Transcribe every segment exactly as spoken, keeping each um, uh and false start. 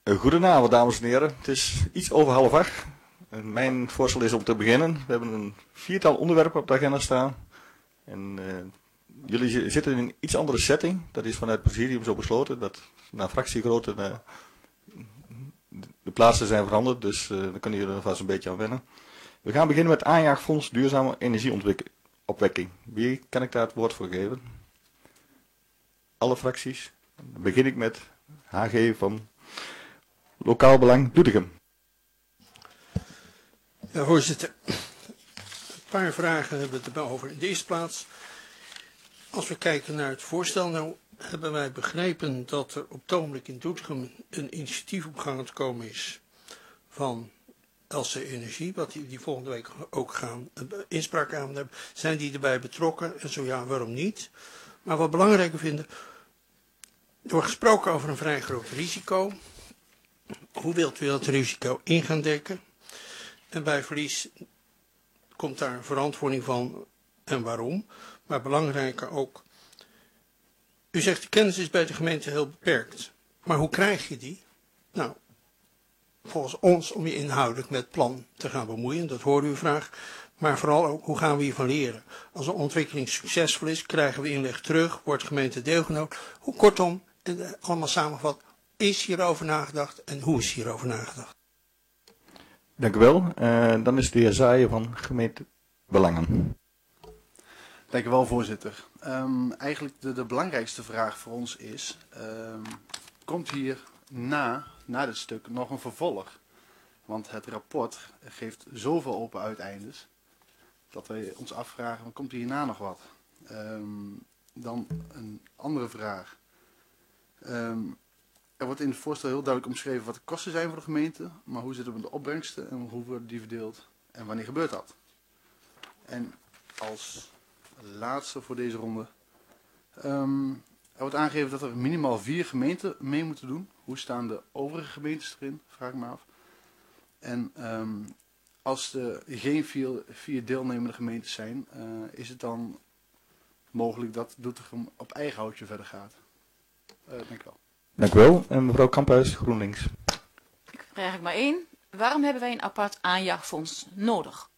Goedenavond, dames en heren. Het is iets over half acht. En mijn voorstel is om te beginnen. We hebben een viertal onderwerpen op de agenda staan. En uh, jullie zitten in een iets andere setting. Dat is vanuit het presidium zo besloten. Dat naar fractiegrootte uh, de plaatsen zijn veranderd. Dus uh, daar kunnen jullie er vast een beetje aan wennen. We gaan beginnen met aanjaagfonds duurzame energieopwekking. Wie kan ik daar het woord voor geven? Alle fracties. Dan begin ik met H G van Lokaal Belang Doetinchem. Ja, voorzitter. Een paar vragen hebben we het erover. In de eerste plaats, als we kijken naar het voorstel, nou hebben wij begrepen dat er op het ogenblik in Doetinchem een initiatief op gang te komen is van L C Energie, wat die, die volgende week ook gaan inspraak aan hebben. Zijn die erbij betrokken? En zo ja, waarom niet? Maar wat belangrijker vinden, er wordt gesproken over een vrij groot risico. Hoe wilt u dat risico in gaan dekken? En bij verlies komt daar verantwoording van en waarom. Maar belangrijker ook, u zegt de kennis is bij de gemeente heel beperkt. Maar hoe krijg je die? Nou, volgens ons om je inhoudelijk met het plan te gaan bemoeien, dat hoorde u vraag. Maar vooral ook, hoe gaan we hiervan leren? Als een ontwikkeling succesvol is, krijgen we inleg terug, wordt de gemeente deelgenomen. Hoe kortom, en allemaal samengevat, is hierover nagedacht en hoe is hierover nagedacht? Dank u wel. Uh, dan is de heer Zaaien van gemeente Belangen. Dank u wel, voorzitter. Um, eigenlijk de, de belangrijkste vraag voor ons is, um, komt hier na, na dit stuk nog een vervolg? Want het rapport geeft zoveel open uiteindes, dat wij ons afvragen, komt hierna nog wat? Um, dan een andere vraag. Um, Er wordt in het voorstel heel duidelijk omschreven wat de kosten zijn voor de gemeente, maar hoe zit het met de opbrengsten en hoe worden die verdeeld en wanneer gebeurt dat? En als laatste voor deze ronde, um, er wordt aangegeven dat er minimaal vier gemeenten mee moeten doen. Hoe staan de overige gemeentes erin, vraag ik me af. En um, als er geen vier, vier deelnemende gemeentes zijn, uh, is het dan mogelijk dat Doetinchem op eigen houtje verder gaat? Uh, dank u wel. Dank u wel. En mevrouw Kamphuis, GroenLinks. Ik heb er eigenlijk maar één. Waarom hebben wij een apart aanjaagfonds nodig?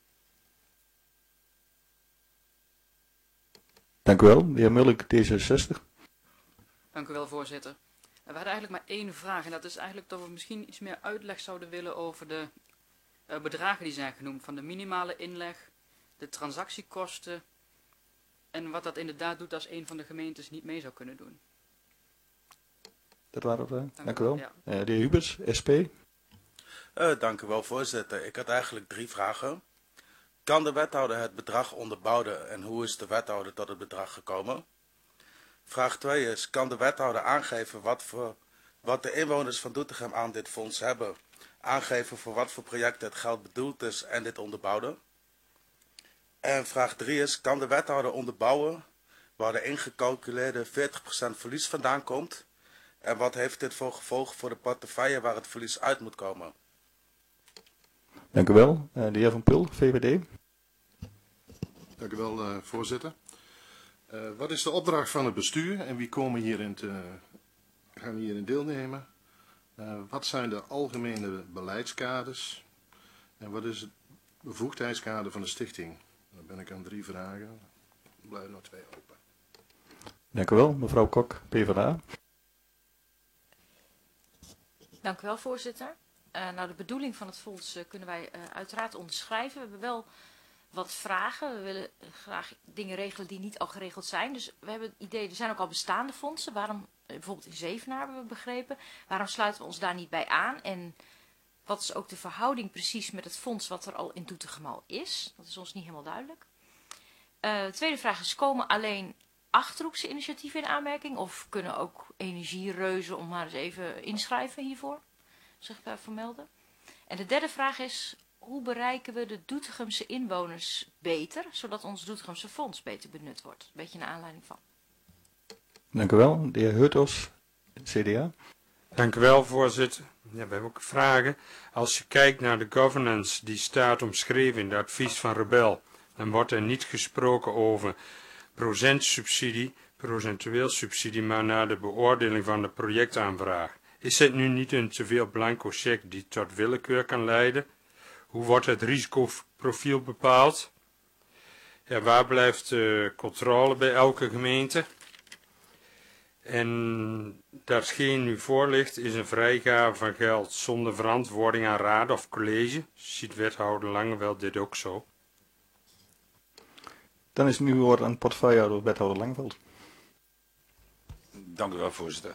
Dank u wel. De heer Mullik, D zesenzestig. Dank u wel, voorzitter. We hadden eigenlijk maar één vraag. En dat is eigenlijk dat we misschien iets meer uitleg zouden willen over de uh, bedragen die zijn genoemd. Van de minimale inleg, de transactiekosten. En wat dat inderdaad doet als een van de gemeentes niet mee zou kunnen doen. Dat waren we. Dank, dank u wel. Ja. Uh, de heer Hubers, S P. Uh, dank u wel, voorzitter. Ik had eigenlijk drie vragen. Kan de wethouder het bedrag onderbouwen en hoe is de wethouder tot het bedrag gekomen? Vraag twee is, kan de wethouder aangeven wat, voor, wat de inwoners van Doetinchem aan dit fonds hebben? Aangeven voor wat voor projecten het geld bedoeld is en dit onderbouwen? En vraag drie is, kan de wethouder onderbouwen waar de ingecalculeerde veertig procent verlies vandaan komt? En wat heeft dit voor gevolgen voor de portefeuille waar het verlies uit moet komen? Dank u wel. Uh, de heer Van Pul, V V D. Dank u wel, uh, voorzitter. Uh, wat is de opdracht van het bestuur en wie komen hierin te, gaan hierin deelnemen? Uh, wat zijn de algemene beleidskaders? En wat is het bevoegdheidskader van de stichting? Dan ben ik aan drie vragen. Er blijven nog twee open. Dank u wel. Mevrouw Kok, PvdA. Dank u wel, voorzitter. Uh, nou, de bedoeling van het fonds uh, kunnen wij uh, uiteraard onderschrijven. We hebben wel wat vragen. We willen uh, graag dingen regelen die niet al geregeld zijn. Dus we hebben het idee, er zijn ook al bestaande fondsen. Waarom, uh, bijvoorbeeld in Zevenaar hebben we begrepen. Waarom sluiten we ons daar niet bij aan? En wat is ook de verhouding precies met het fonds wat er al in Doetinchem al is? Dat is ons niet helemaal duidelijk. Uh, de tweede vraag is, komen alleen Achterhoekse initiatieven in aanmerking? Of kunnen ook energiereuzen, om maar eens even inschrijven hiervoor? Zich uh, vermelden. En de derde vraag is, hoe bereiken we de Doetinchemse inwoners beter, zodat ons Doetinchamse fonds beter benut wordt? Een beetje naar aanleiding van. Dank u wel. De heer Hurtos, C D A. Dank u wel, voorzitter. Ja, we hebben ook vragen. Als je kijkt naar de governance die staat omschreven in het advies van Rebel, dan wordt er niet gesproken over procentsubsidie, procentueel subsidie, maar naar de beoordeling van de projectaanvraag. Is het nu niet een te veel blanco cheque die tot willekeur kan leiden? Hoe wordt het risicoprofiel bepaald? Ja, waar blijft de controle bij elke gemeente? En datgene nu voor ligt is een vrijgave van geld zonder verantwoording aan raad of college. Ziet wethouder Langeveld dit ook zo? Dan is het nu woord aan portefeuillehouder wethouder Langeveld. Dank u wel, voorzitter.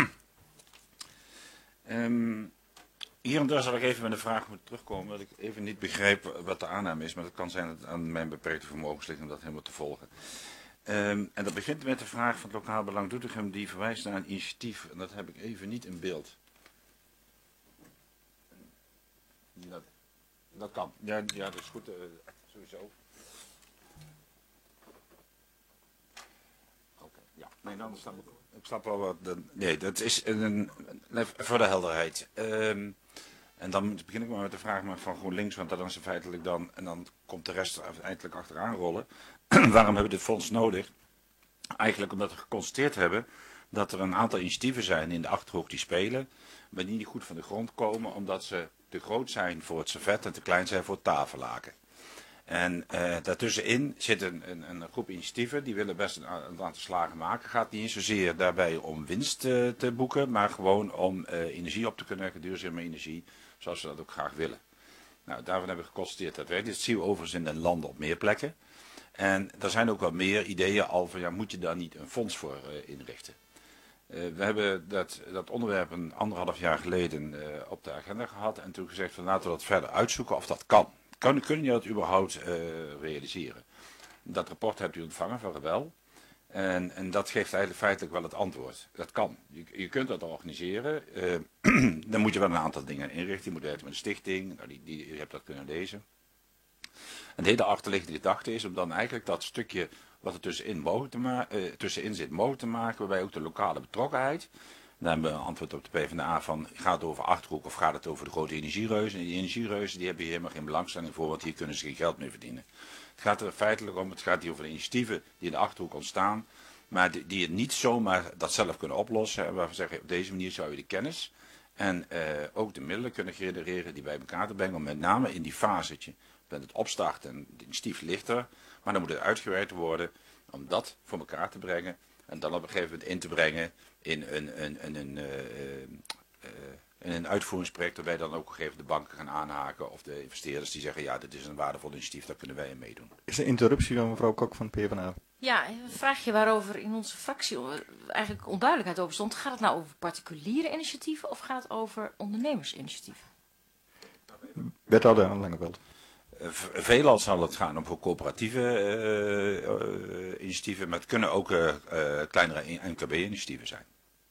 um, hier en daar zal ik even met een vraag moeten terugkomen, dat ik even niet begrijp wat de aanname is, maar het kan zijn dat het aan mijn beperkte vermogens ligt om dat helemaal te volgen. Um, en dat begint met de vraag van het lokaal belang Doetinchem, die verwijst naar een initiatief, en dat heb ik even niet in beeld. Dat, dat kan, ja, ja, dat is goed, uh, sowieso. Oké, okay, ja, nee, dan snap ik. Ik snap wel wat. De, nee, dat is een, een, voor de helderheid. Um, en dan begin ik maar met de vraag van GroenLinks, want dat is feitelijk dan, en dan komt de rest uiteindelijk achteraan rollen. Waarom hebben we dit fonds nodig? Eigenlijk omdat we geconstateerd hebben dat er een aantal initiatieven zijn in de Achterhoek die spelen, maar die niet goed van de grond komen, omdat ze te groot zijn voor het servet en te klein zijn voor het tafellaken. En uh, daartussenin zit een, een, een groep initiatieven, die willen best een, een aantal slagen maken. Gaat niet eens zozeer daarbij om winst uh, te boeken, maar gewoon om uh, energie op te kunnen leggen, duurzame energie, zoals we dat ook graag willen. Nou, daarvan hebben we geconstateerd dat werkt. Dit zien we overigens in de landen op meer plekken. En er zijn ook wel meer ideeën al van, ja, moet je daar niet een fonds voor uh, inrichten? Uh, we hebben dat, dat onderwerp een anderhalf jaar geleden uh, op de agenda gehad en toen gezegd van laten we dat verder uitzoeken of dat kan. Kun, kun je dat überhaupt uh, realiseren? Dat rapport hebt u ontvangen van Rebel. En, en dat geeft eigenlijk feitelijk wel het antwoord. Dat kan. Je, je kunt dat organiseren. Uh, dan moet je wel een aantal dingen inrichten. Je moet werken met een stichting. Nou, die, die, je hebt dat kunnen lezen. En de hele achterliggende gedachte is om dan eigenlijk dat stukje wat er tussenin, mogelijk te ma uh, tussenin zit mogelijk te maken. Waarbij ook de lokale betrokkenheid. Dan hebben we een antwoord op de PvdA van, gaat het over Achterhoek of gaat het over de grote energiereuzen? En die energiereuzen die hebben hier helemaal geen belangstelling voor, want hier kunnen ze geen geld meer verdienen. Het gaat er feitelijk om, het gaat hier over de initiatieven die in de Achterhoek ontstaan, maar die, die het niet zomaar dat zelf kunnen oplossen. En waarvan we zeggen, op deze manier zou je de kennis en uh, ook de middelen kunnen genereren die bij elkaar te brengen, om met name in die fasetje, met het opstarten en het initiatief ligt er, maar dan moet het uitgewerkt worden om dat voor elkaar te brengen en dan op een gegeven moment in te brengen in een, een, een, een, uh, uh, in een uitvoeringsproject waarbij dan ook gegeven de banken gaan aanhaken of de investeerders die zeggen ja dit is een waardevol initiatief, daar kunnen wij in meedoen. Is de interruptie van mevrouw Kok van de PvdA? Ja, een vraagje waarover in onze fractie eigenlijk onduidelijkheid over stond. Gaat het nou over particuliere initiatieven of gaat het over ondernemersinitiatieven? Wethouder Langeveld. Uh, veelal zal het gaan om voor coöperatieve uh, uh, initiatieven, maar het kunnen ook uh, uh, kleinere M K B-initiatieven zijn.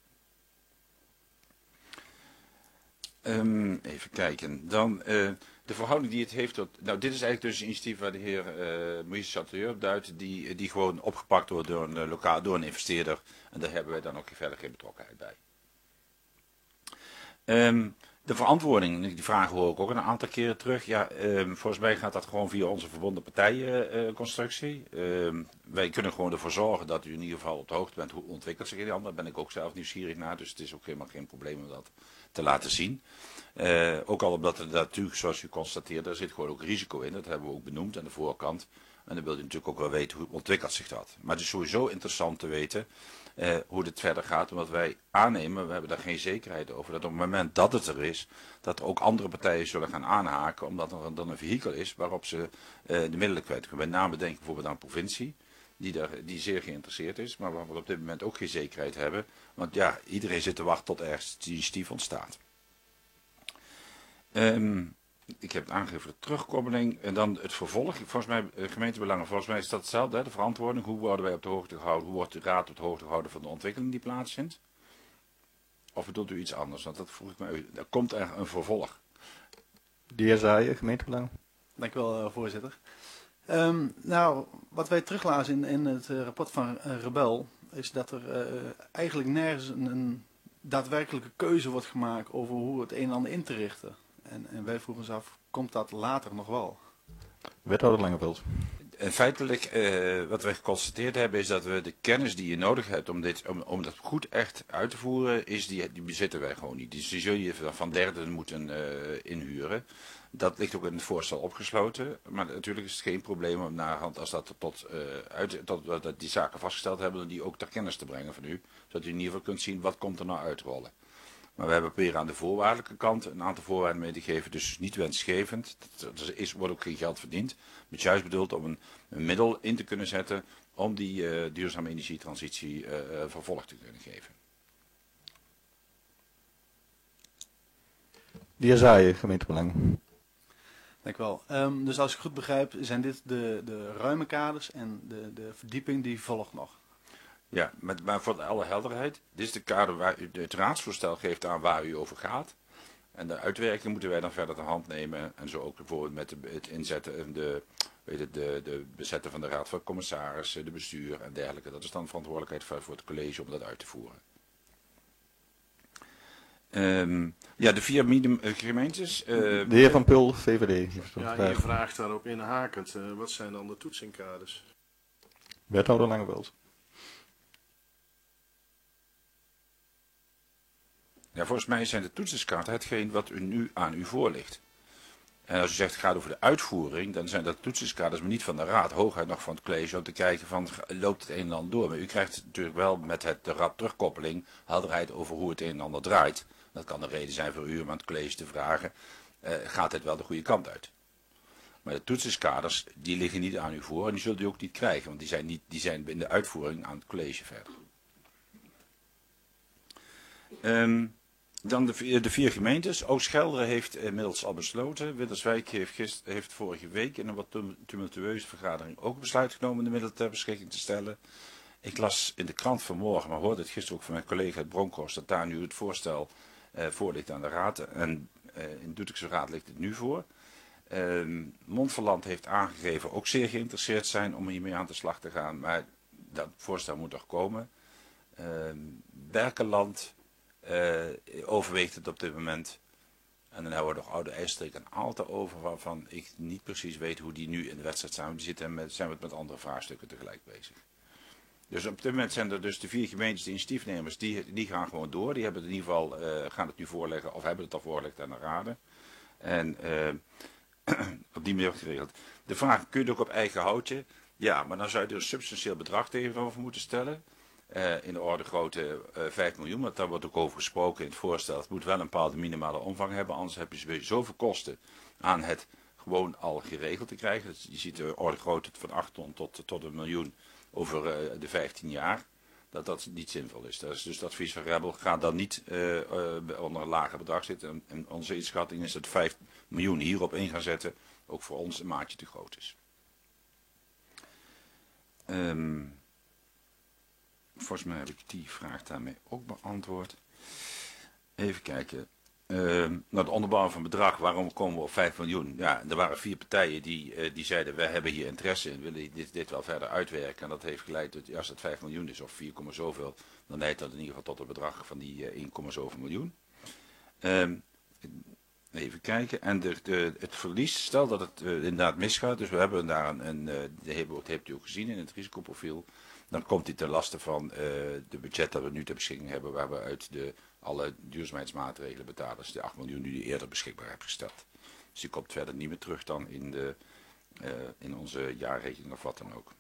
Um, even kijken. Dan uh, de verhouding die het heeft tot... Nou, dit is eigenlijk dus een initiatief waar de heer uh, Maurice Chateau op duidt, die, die gewoon opgepakt wordt door een, uh, lokaal, door een investeerder. En daar hebben wij dan ook verder geen betrokkenheid bij. Um, de verantwoording, die vragen hoor ik ook een aantal keren terug. Ja, um, volgens mij gaat dat gewoon via onze verbonden partijenconstructie. Uh, um, wij kunnen gewoon ervoor zorgen dat u in ieder geval op de hoogte bent hoe ontwikkelt zich in die ander. Daar ben ik ook zelf nieuwsgierig naar, dus het is ook helemaal geen probleem om dat te laten zien. Uh, ook al omdat er natuurlijk, zoals u constateert, er zit gewoon ook risico in. Dat hebben we ook benoemd aan de voorkant. En dan wil u natuurlijk ook wel weten hoe ontwikkelt zich dat. Maar het is sowieso interessant te weten uh, hoe dit verder gaat. Omdat wij aannemen, we hebben daar geen zekerheid over, dat op het moment dat het er is, dat er ook andere partijen zullen gaan aanhaken. Omdat er dan een vehikel is waarop ze uh, de middelen kwijt kunnen. Met name denk ik bijvoorbeeld aan de provincie. Die, daar, die zeer geïnteresseerd is, maar waar we op dit moment ook geen zekerheid hebben. Want ja, iedereen zit te wachten tot ergens het initiatief ontstaat. Um, ik heb het aangegeven voor de terugkoppeling. En dan het vervolg. Volgens mij, gemeentebelangen, volgens mij is dat hetzelfde, hè, de verantwoording. Hoe worden wij op de hoogte gehouden? Hoe wordt de raad op de hoogte gehouden van de ontwikkeling die plaatsvindt? Of bedoelt u iets anders? Want dat vroeg ik me. Er komt er een vervolg. De heer Zaaien, gemeentebelangen. Dank u wel, voorzitter. Um, nou, wat wij teruglazen in, in het uh, rapport van uh, Rebel is dat er uh, eigenlijk nergens een, een daadwerkelijke keuze wordt gemaakt over hoe het een en ander in te richten. En, en wij vroegen ons af, komt dat later nog wel? Wethouder Langeveld. En feitelijk, uh, wat we geconstateerd hebben, is dat we de kennis die je nodig hebt om, dit, om, om dat goed echt uit te voeren, is die, die bezitten wij gewoon niet. Dus die zul je van derden moeten uh, inhuren. Dat ligt ook in het voorstel opgesloten. Maar natuurlijk is het geen probleem om naderhand, als dat tot, uh, uit, tot dat die zaken vastgesteld hebben, die ook ter kennis te brengen van u. Zodat u in ieder geval kunt zien wat komt er nou uitrollen. Maar we hebben proberen aan de voorwaardelijke kant een aantal voorwaarden mee te geven. Dus niet wensgevend. Er is, wordt ook geen geld verdiend. Maar het is juist bedoeld om een, een middel in te kunnen zetten om die uh, duurzame energietransitie uh, uh, vervolg te kunnen geven. De heer Zaaien, gemeentebelang. Dank u wel. Um, dus als ik goed begrijp, zijn dit de, de ruime kaders en de, de verdieping die volgt nog? Ja, met, maar voor alle helderheid, dit is de kader waar u het raadsvoorstel geeft aan waar u over gaat. En de uitwerking moeten wij dan verder ter hand nemen. En zo ook bijvoorbeeld met de, het inzetten en de, weet het, de, de bezetten van de raad van commissarissen, de bestuur en dergelijke. Dat is dan verantwoordelijkheid voor, voor het college om dat uit te voeren. Um, ja, de vier minimum gemeentes. Uh, de heer Van Pul, V V D. Ja, je vraagt daarop inhakend. Uh, wat zijn dan de toetsingkaders? Wethouder Langeveld. Ja, volgens mij zijn de toetsingskaarten hetgeen wat u nu aan u voorligt. En als u zegt het gaat over de uitvoering, dan zijn dat toetsingskaders, maar niet van de raad, hooguit nog van het college, om te kijken van loopt het een en ander door. Maar u krijgt natuurlijk wel met het, de raad terugkoppeling helderheid over hoe het een en ander draait. Dat kan de reden zijn voor u om aan het college te vragen, uh, gaat het wel de goede kant uit? Maar de toetsingskaders, die liggen niet aan u voor en die zult u ook niet krijgen, want die zijn, niet, die zijn in de uitvoering aan het college verder. Um, Dan de, de vier gemeentes. Oost-Gelre heeft inmiddels al besloten. Winterswijk heeft, gist, heeft vorige week in een wat tumultueuze vergadering ook besluit genomen de middelen ter beschikking te stellen. Ik las in de krant vanmorgen, maar hoorde het gisteren ook van mijn collega uit Bronkhorst, dat daar nu het voorstel uh, voor ligt aan de raad. En uh, in Doetikse raad ligt het nu voor. Uh, Montferland heeft aangegeven ook zeer geïnteresseerd zijn om hiermee aan de slag te gaan. Maar dat voorstel moet nog komen. Uh, Berkenland Uh, overweegt het op dit moment. En dan hebben we nog Oude IJsstreek en Aalten over, waarvan ik niet precies weet hoe die nu in de wedstrijd zijn. Die zitten met, zijn we met andere vraagstukken tegelijk bezig. Dus op dit moment zijn er dus de vier gemeentes, de initiatiefnemers, die, die gaan gewoon door. Die hebben het in ieder geval, uh, gaan het nu voorleggen, of hebben het al voorgelegd aan de raden. En uh, op die manier wordt geregeld. De vraag, kun je het ook op eigen houtje? Ja, maar dan zou je er een substantieel bedrag tegenover moeten stellen. Uh, in de orde grootte uh, vijf miljoen, want daar wordt ook over gesproken in het voorstel. Het moet wel een bepaalde minimale omvang hebben, anders heb je zoveel kosten aan het gewoon al geregeld te krijgen. Dus je ziet de orde grootte van acht ton tot, tot een miljoen over uh, de vijftien jaar, dat dat niet zinvol is. Dat is dus het advies van Rebel, ga dan niet uh, uh, onder een lager bedrag zitten. En, en onze inschatting is dat vijf miljoen hierop in gaan zetten, ook voor ons een maatje te groot is. Um, Volgens mij heb ik die vraag daarmee ook beantwoord. Even kijken. Uh, naar de onderbouw van bedrag, waarom komen we op vijf miljoen? Ja, er waren vier partijen die, uh, die zeiden, wij hebben hier interesse in, willen dit, dit wel verder uitwerken. En dat heeft geleid tot, als het vijf miljoen is of vier, zoveel, dan leidt dat in ieder geval tot het bedrag van die uh, één, zoveel miljoen. Uh, even kijken. En de, de, het verlies, stel dat het uh, inderdaad misgaat, dus we hebben daar een, een uh, dat hebt u ook gezien in het risicoprofiel. Dan komt die ten laste van uh, de budget dat we nu ter beschikking hebben, waar we uit de, alle duurzaamheidsmaatregelen betalen. Dus de acht miljoen die u eerder beschikbaar hebt gesteld. Dus die komt verder niet meer terug dan in, de, uh, in onze jaarrekening of wat dan ook.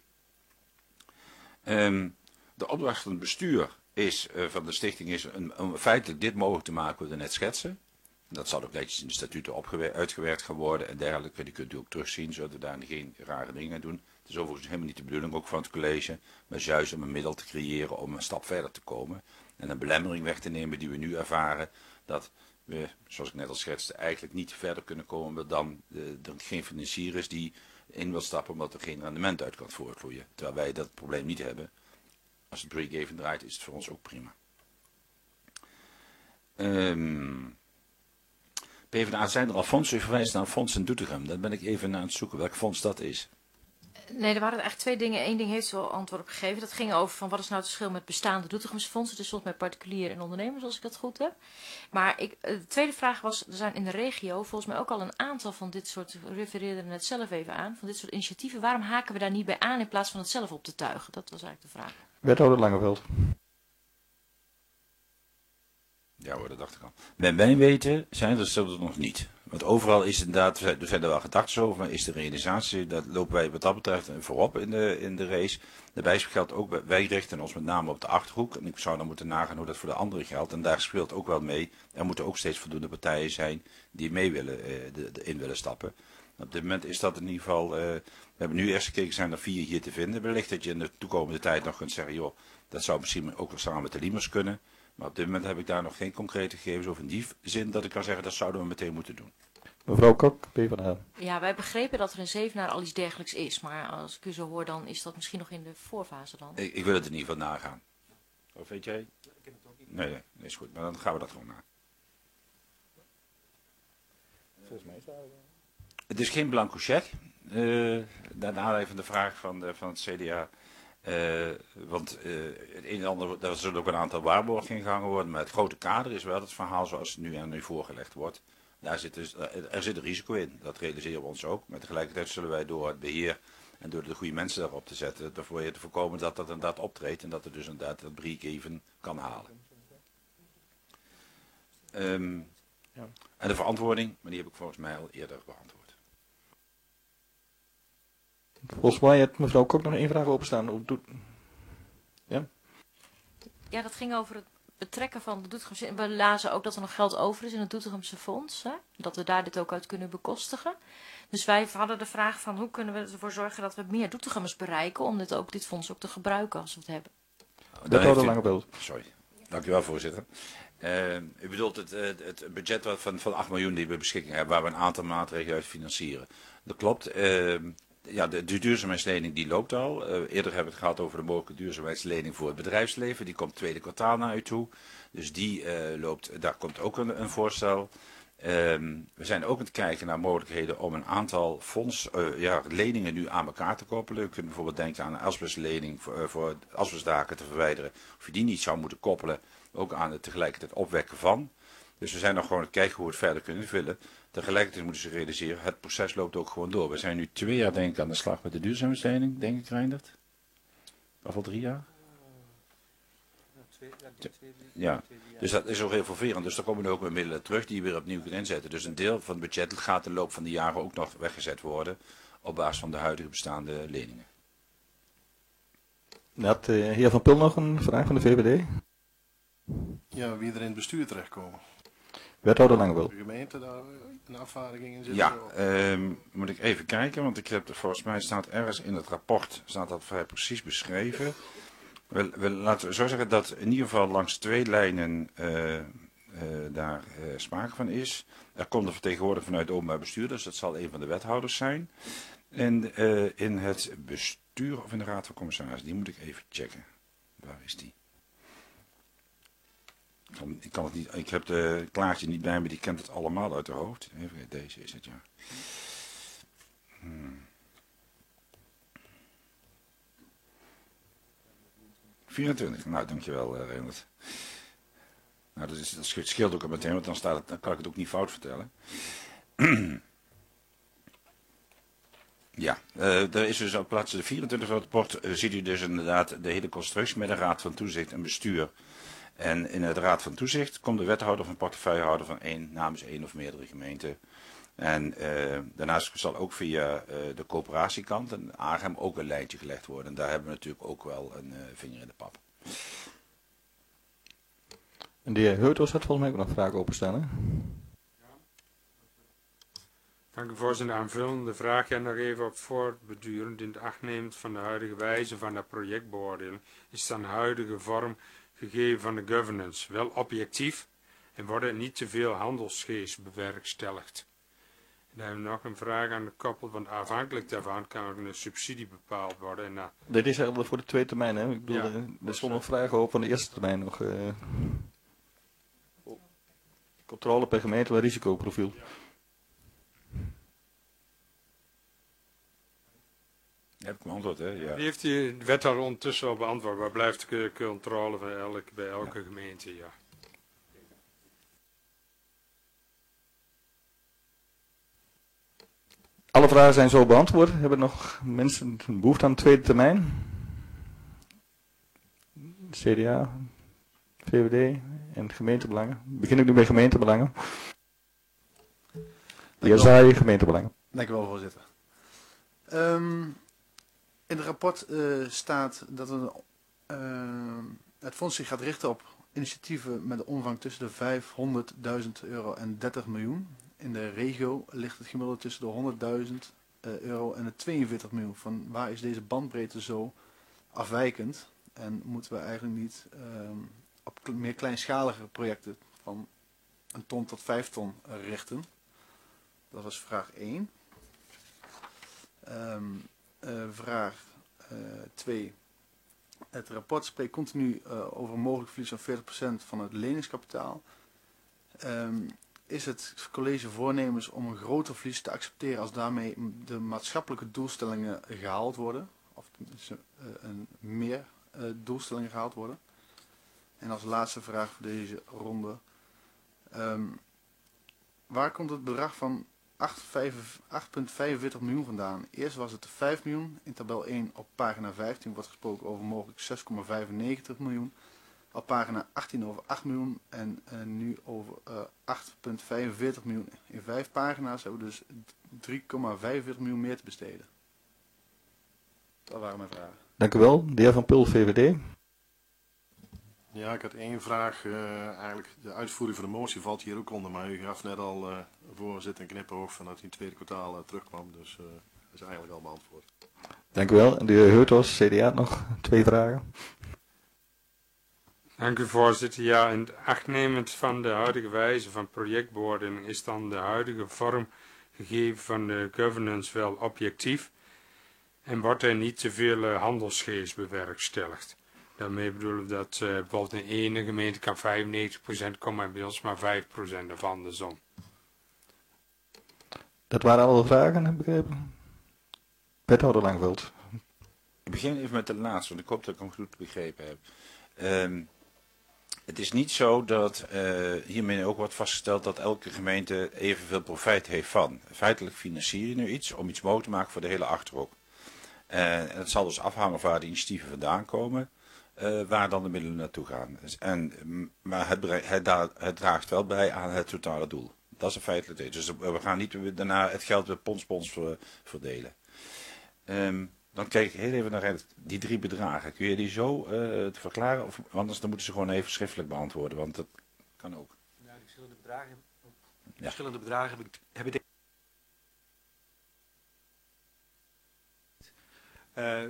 Um, de opdracht van het bestuur is, uh, van de stichting is een, om feitelijk dit mogelijk te maken wat we net schetsen. Dat zal ook netjes in de statuten uitgewerkt gaan worden en dergelijke. Die kunt u ook terugzien, zodat we daar geen rare dingen doen. Het is overigens helemaal niet de bedoeling ook van het college, maar juist om een middel te creëren om een stap verder te komen. En een belemmering weg te nemen die we nu ervaren, dat we, zoals ik net al schetste, eigenlijk niet verder kunnen komen dan er geen financier is die in wil stappen omdat er geen rendement uit kan voortvloeien. Terwijl wij dat probleem niet hebben. Als het break-even draait is het voor ons ook prima. Um, PvdA zijn er al fondsen, u verwijst naar een fonds in Doetinchem. Dat ben ik even aan het zoeken welk fonds dat is. Nee, er waren eigenlijk twee dingen. Eén ding heeft ze wel antwoord op gegeven. Dat ging over van wat is nou het verschil met bestaande Doetinchemsfondsen. Dus volgens mij particulier en ondernemers, als ik dat goed heb. Maar ik, de tweede vraag was, er zijn in de regio volgens mij ook al een aantal van dit soort, refereerde er net zelf even aan, van dit soort initiatieven. Waarom haken we daar niet bij aan in plaats van het zelf op te tuigen? Dat was eigenlijk de vraag. Wethouder Langeveld. Ja hoor, dat dacht ik al. Bij mijn weten zijn er zelfs nog niet. Want overal is inderdaad, er zijn er wel gedachten over, maar is de realisatie, dat lopen wij wat dat betreft voorop in de, in de race. Daarbij geldt ook, wij richten ons met name op de Achterhoek. En ik zou dan moeten nagaan hoe dat voor de anderen geldt. En daar speelt ook wel mee. Er moeten ook steeds voldoende partijen zijn die mee willen, uh, de, de in willen stappen. Op dit moment is dat in ieder geval, uh, we hebben nu eerst gekeken, zijn er vier hier te vinden. Wellicht dat je in de toekomende tijd nog kunt zeggen, joh, dat zou misschien ook wel samen met de Liemers kunnen. Maar op dit moment heb ik daar nog geen concrete gegevens over in die zin dat ik kan zeggen dat zouden we meteen moeten doen. Mevrouw Kok, PvdA. Ja, wij begrepen dat er in Zevenaar al iets dergelijks is. Maar als ik u zo hoor, dan is dat misschien nog in de voorfase dan. Ik, ik wil het in ieder geval nagaan. Of weet jij? Nee, nee, nee, is goed. Maar dan gaan we dat gewoon na. Volgens mij is dat... Het is geen blanco cheque. Uh, naar aanleiding van de vraag van, de, van het C D A. Uh, want uh, het een en ander, daar zullen ook een aantal waarborgingen gehangen worden. Maar het grote kader is wel het verhaal zoals het nu aan u voorgelegd wordt. Daar zit dus, er zit een risico in. Dat realiseren we ons ook. Maar tegelijkertijd zullen wij door het beheer en door de goede mensen daarop te zetten, ervoor te voorkomen dat dat inderdaad optreedt en dat er dus inderdaad dat break-even kan halen. Um, ja. En de verantwoording, maar die heb ik volgens mij al eerder beantwoord. Volgens mij heeft mevrouw Kok nog één vraag openstaan. Ja? Ja, dat ging over het betrekken van de Doetinchemse. We lazen ook dat er nog geld over is in het Doetinchemse fonds. Hè? Dat we daar dit ook uit kunnen bekostigen. Dus wij hadden de vraag van hoe kunnen we ervoor zorgen dat we meer Doetinchemmers bereiken. Om dit, ook, dit fonds ook te gebruiken als we het hebben. Dat u... Lange Sorry. Dank u wel, voorzitter. Uh, u bedoelt het, uh, het budget van, van acht miljoen die we beschikking hebben. Waar we een aantal maatregelen uit financieren. Dat klopt. Uh, Ja, de, de duurzaamheidslening die loopt al. Uh, eerder hebben we het gehad over de mogelijke duurzaamheidslening voor het bedrijfsleven. Die komt het tweede kwartaal naar u toe. Dus die uh, loopt, daar komt ook een, een voorstel. Um, we zijn ook aan het kijken naar mogelijkheden om een aantal fonds, uh, ja, leningen nu aan elkaar te koppelen. U kunt bijvoorbeeld denken aan een asbestlening voor, uh, voor asbestdaken te verwijderen. Of je die niet zou moeten koppelen, ook aan het tegelijkertijd opwekken van. Dus we zijn nog gewoon aan het kijken hoe we het verder kunnen vullen. Tegelijkertijd moeten ze realiseren, het proces loopt ook gewoon door. We zijn nu twee jaar denk ik aan de slag met de duurzaamheidslening, denk ik, Reindert? Of al drie jaar? Ja, dus dat is ook heel vervelend. Dus dan komen er ook weer middelen terug die je weer opnieuw kunt inzetten. Dus een deel van het budget gaat de loop van de jaren ook nog weggezet worden op basis van de huidige bestaande leningen. Had de heer Van Pul nog een vraag van de V V D? Ja, wie er in het bestuur terechtkomen. Wethouder Langeveld. De gemeente daar een afvaardiging in zit? Ja, um, moet ik even kijken, want ik heb er, volgens mij staat ergens in het rapport, staat dat vrij precies beschreven. We, we, laten we zo zeggen dat in ieder geval langs twee lijnen uh, uh, daar uh, sprake van is. Er komt een vertegenwoordiger vanuit het openbaar bestuur, dus dat zal een van de wethouders zijn. En uh, in het bestuur of in de raad van commissarissen, die moet ik even checken. Waar is die? Ik kan, ik kan het niet, ik heb de Klaartje niet bij me, die kent het allemaal uit de hoofd. Even, deze is het, ja. Hmm. vierentwintig, nou dankjewel uh, Reynard. Nou, dat, is, dat scheelt ook meteen, want dan, staat het, dan kan ik het ook niet fout vertellen. Ja, uh, er is dus op plaats de vierentwintig van het rapport, uh, ziet u dus inderdaad de hele constructie met een raad van toezicht en bestuur. En in de raad van toezicht komt de wethouder of een portefeuillehouder van één namens één of meerdere gemeenten. En uh, daarnaast zal ook via uh, de coöperatiekant en A G E M ook een lijntje gelegd worden. En daar hebben we natuurlijk ook wel een uh, vinger in de pap. En de heer Heurtos had volgens mij ook nog vragen openstaan, hè? Dank u voor zijn aanvullende vraag en nog even op voortbedurend in de acht neemt van de huidige wijze van de projectbeoordeling. Is dan huidige vorm gegeven van de governance wel objectief en worden niet te veel handelsgeest bewerkstelligd. En dan hebben we nog een vraag aan de koppel, want afhankelijk daarvan kan ook een subsidie bepaald worden. En, uh, Dit is eigenlijk voor de tweede termijn, hè? Ik bedoel, ja, uh, er stonden nog vragen op van de eerste termijn nog. Uh, controle per gemeente en risicoprofiel. Heb ik mijn antwoord, hè? Ja. Die heeft die wethouder ondertussen al beantwoord. Waar blijft de controle van elk, bij elke ja. gemeente? Ja. Alle vragen zijn zo beantwoord. Hebben nog mensen een behoefte aan de tweede termijn? C D A, V V D en gemeentebelangen. Begin ik nu bij gemeentebelangen. Ja, saai gemeentebelangen. Dank u wel, voorzitter. Um, in het rapport uh, staat dat het, uh, het fonds zich gaat richten op initiatieven met een omvang tussen de vijfhonderdduizend euro en dertig miljoen. In de regio ligt het gemiddelde tussen de honderdduizend euro en de tweeënveertig miljoen. Van waar is deze bandbreedte zo afwijkend? En moeten we eigenlijk niet um, op meer kleinschalige projecten van een ton tot vijf ton richten? Dat was vraag één. Um, uh, vraag twee. Uh, het rapport spreekt continu uh, over een mogelijk verlies van veertig procent van het leningskapitaal. Um, is het college voornemens om een groter verlies te accepteren als daarmee de maatschappelijke doelstellingen gehaald worden? Of tenminste uh, een meer uh, doelstellingen gehaald worden? En als laatste vraag voor deze ronde. Um, waar komt het bedrag van acht komma vijfenveertig miljoen vandaan? Eerst was het vijf miljoen. In tabel één op pagina vijftien wordt gesproken over mogelijk zes komma vijfennegentig miljoen. Op pagina achttien over acht miljoen. En uh, nu over uh, acht komma vijfenveertig miljoen. In vijf pagina's hebben we dus drie komma vijfenveertig miljoen meer te besteden. Dat waren mijn vragen. Dank u wel. De heer Van Pul, V V D. Ja, ik had één vraag. Uh, eigenlijk de uitvoering van de motie valt hier ook onder. Maar u gaf net al uh, voorzitter een knipoog van dat hij in het tweede kwartaal uh, terugkwam. Dus uh, dat is eigenlijk al beantwoord. Dank u wel. En de heer Heurtos, C D A, nog twee vragen. Dank u, voorzitter. Ja, in het achtnemend van de huidige wijze van projectbeoordeling is dan de huidige vorm gegeven van de governance wel objectief en wordt er niet te veel uh, handelsgeest bewerkstelligd. Daarmee bedoelen we dat uh, bijvoorbeeld in ene gemeente kan vijfennegentig procent komen en bij ons maar vijf procent of andersom. Dat waren alle vragen, heb ik begrepen. Wethouder Langveld. Ik begin even met de laatste, want ik hoop dat ik hem goed begrepen heb. Um, het is niet zo dat uh, hiermee ook wordt vastgesteld dat elke gemeente evenveel profijt heeft van. Feitelijk financier je nu iets om iets mogelijk te maken voor de hele Achterhoek. Uh, en het zal dus afhangen van waar de initiatieven vandaan komen. Uh, waar dan de middelen naartoe gaan. En, maar het, het, het draagt wel bij aan het totale doel. Dat is een feitelijk ding. Dus we gaan niet daarna het geld weer pons-pons verdelen. Um, dan kijk ik heel even naar die drie bedragen. Kun je die zo uh, te verklaren? Of anders dan moeten ze gewoon even schriftelijk beantwoorden. Want dat kan ook. Nou, die verschillende bedragen, ja. verschillende bedragen heb ik, heb ik uh,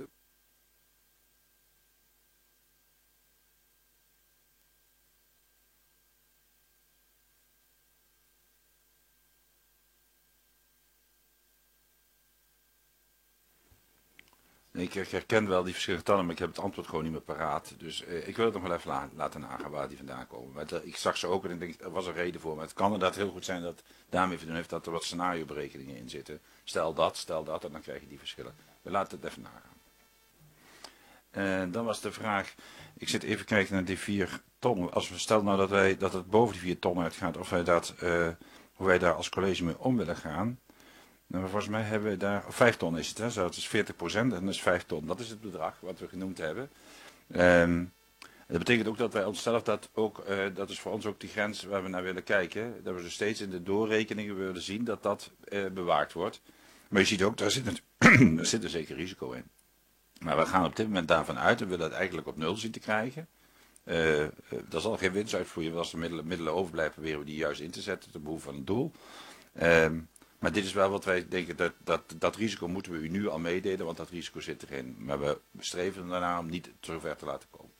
Ik herken wel die verschillende tallen, maar ik heb het antwoord gewoon niet meer paraat. Dus uh, ik wil het nog wel even la laten nagaan waar die vandaan komen. Maar uh, ik zag ze ook en ik denk, er was een reden voor. Maar het kan inderdaad heel goed zijn dat daarmee te doen heeft dat er wat scenarioberekeningen in zitten. Stel dat, stel dat en dan krijg je die verschillen. We laten het even nagaan. Uh, dan was de vraag, ik zit even kijken naar die vier ton. Als we stellen nou dat, wij, dat het boven die vier ton uitgaat, of wij dat, uh, hoe wij daar als college mee om willen gaan. Nou, volgens mij hebben we daar, vijf ton is het, hè? Zo, dat is veertig procent en dat is vijf ton. Dat is het bedrag wat we genoemd hebben. Um, dat betekent ook dat wij onszelf dat ook, uh, dat is voor ons ook die grens waar we naar willen kijken. Dat we dus steeds in de doorrekeningen willen zien dat dat uh, bewaakt wordt. Maar je ziet ook, daar zit, een, daar zit een zeker risico in. Maar we gaan op dit moment daarvan uit en willen het eigenlijk op nul zien te krijgen. Uh, uh, er zal geen winst uitvloeien, als er middelen, middelen overblijven, proberen we die juist in te zetten ten behoeve van het doel. Um, Maar dit is wel wat wij denken, dat, dat, dat risico moeten we u nu al meedelen, want dat risico zit erin. Maar we streven daarna om niet zo ver te laten komen.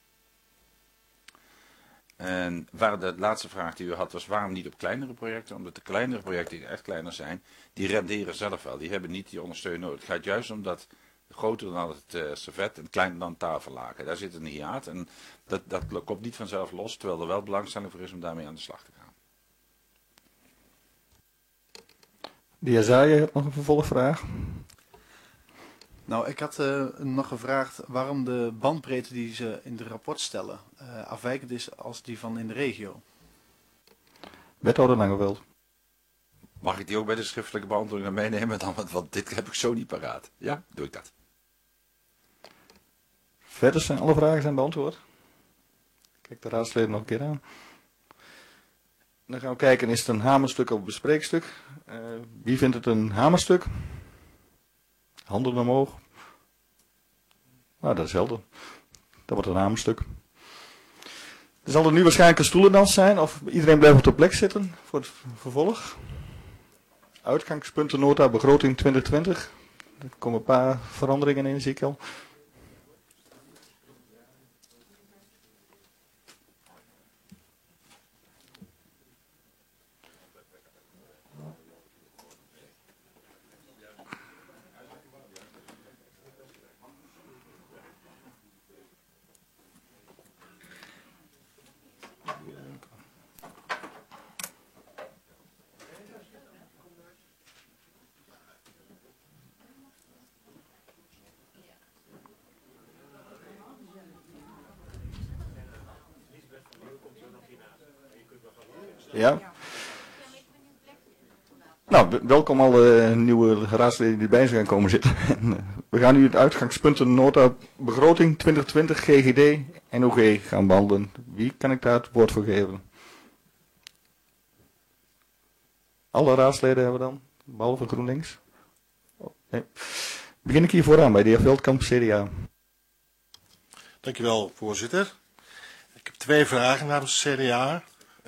En waar de laatste vraag die u had was, waarom niet op kleinere projecten? Omdat de kleinere projecten die echt kleiner zijn, die renderen zelf wel. Die hebben niet die ondersteuning nodig. Het gaat juist om dat groter dan het uh, servet en kleiner dan tafellaken. Daar zit een hiaat en dat, dat komt niet vanzelf los, terwijl er wel belangstelling voor is om daarmee aan de slag te gaan. De heer Zaaien heeft nog een vervolgvraag. Nou, ik had uh, nog gevraagd waarom de bandbreedte die ze in het rapport stellen uh, afwijkend is als die van in de regio. Wethouder Langeveld. Mag ik die ook bij de schriftelijke beantwoording meenemen dan? Want dit heb ik zo niet paraat. Ja, doe ik dat. Verder zijn alle vragen zijn beantwoord. Kijk de raadsleden nog een keer aan. Dan gaan we kijken, is het een hamerstuk of een bespreekstuk? Uh, wie vindt het een hamerstuk? Handen omhoog. Nou, dat is helder. Dat wordt een hamerstuk. Er zal er nu waarschijnlijk een stoelendans zijn, of iedereen blijft op de plek zitten voor het vervolg. Uitgangspuntennota begroting twintig twintig. Er komen een paar veranderingen in, zie ik al. Ja. Nou, welkom alle nieuwe raadsleden die bij zijn gaan komen zitten. We gaan nu het uitgangspuntennota begroting twintig twintig G G D en O G gaan behandelen. Wie kan ik daar het woord voor geven? Alle raadsleden hebben we dan, behalve GroenLinks. Oh, nee. Begin ik hier vooraan bij de heer Veldkamp, C D A. Dankjewel, voorzitter. Ik heb twee vragen namens de C D A. Uh,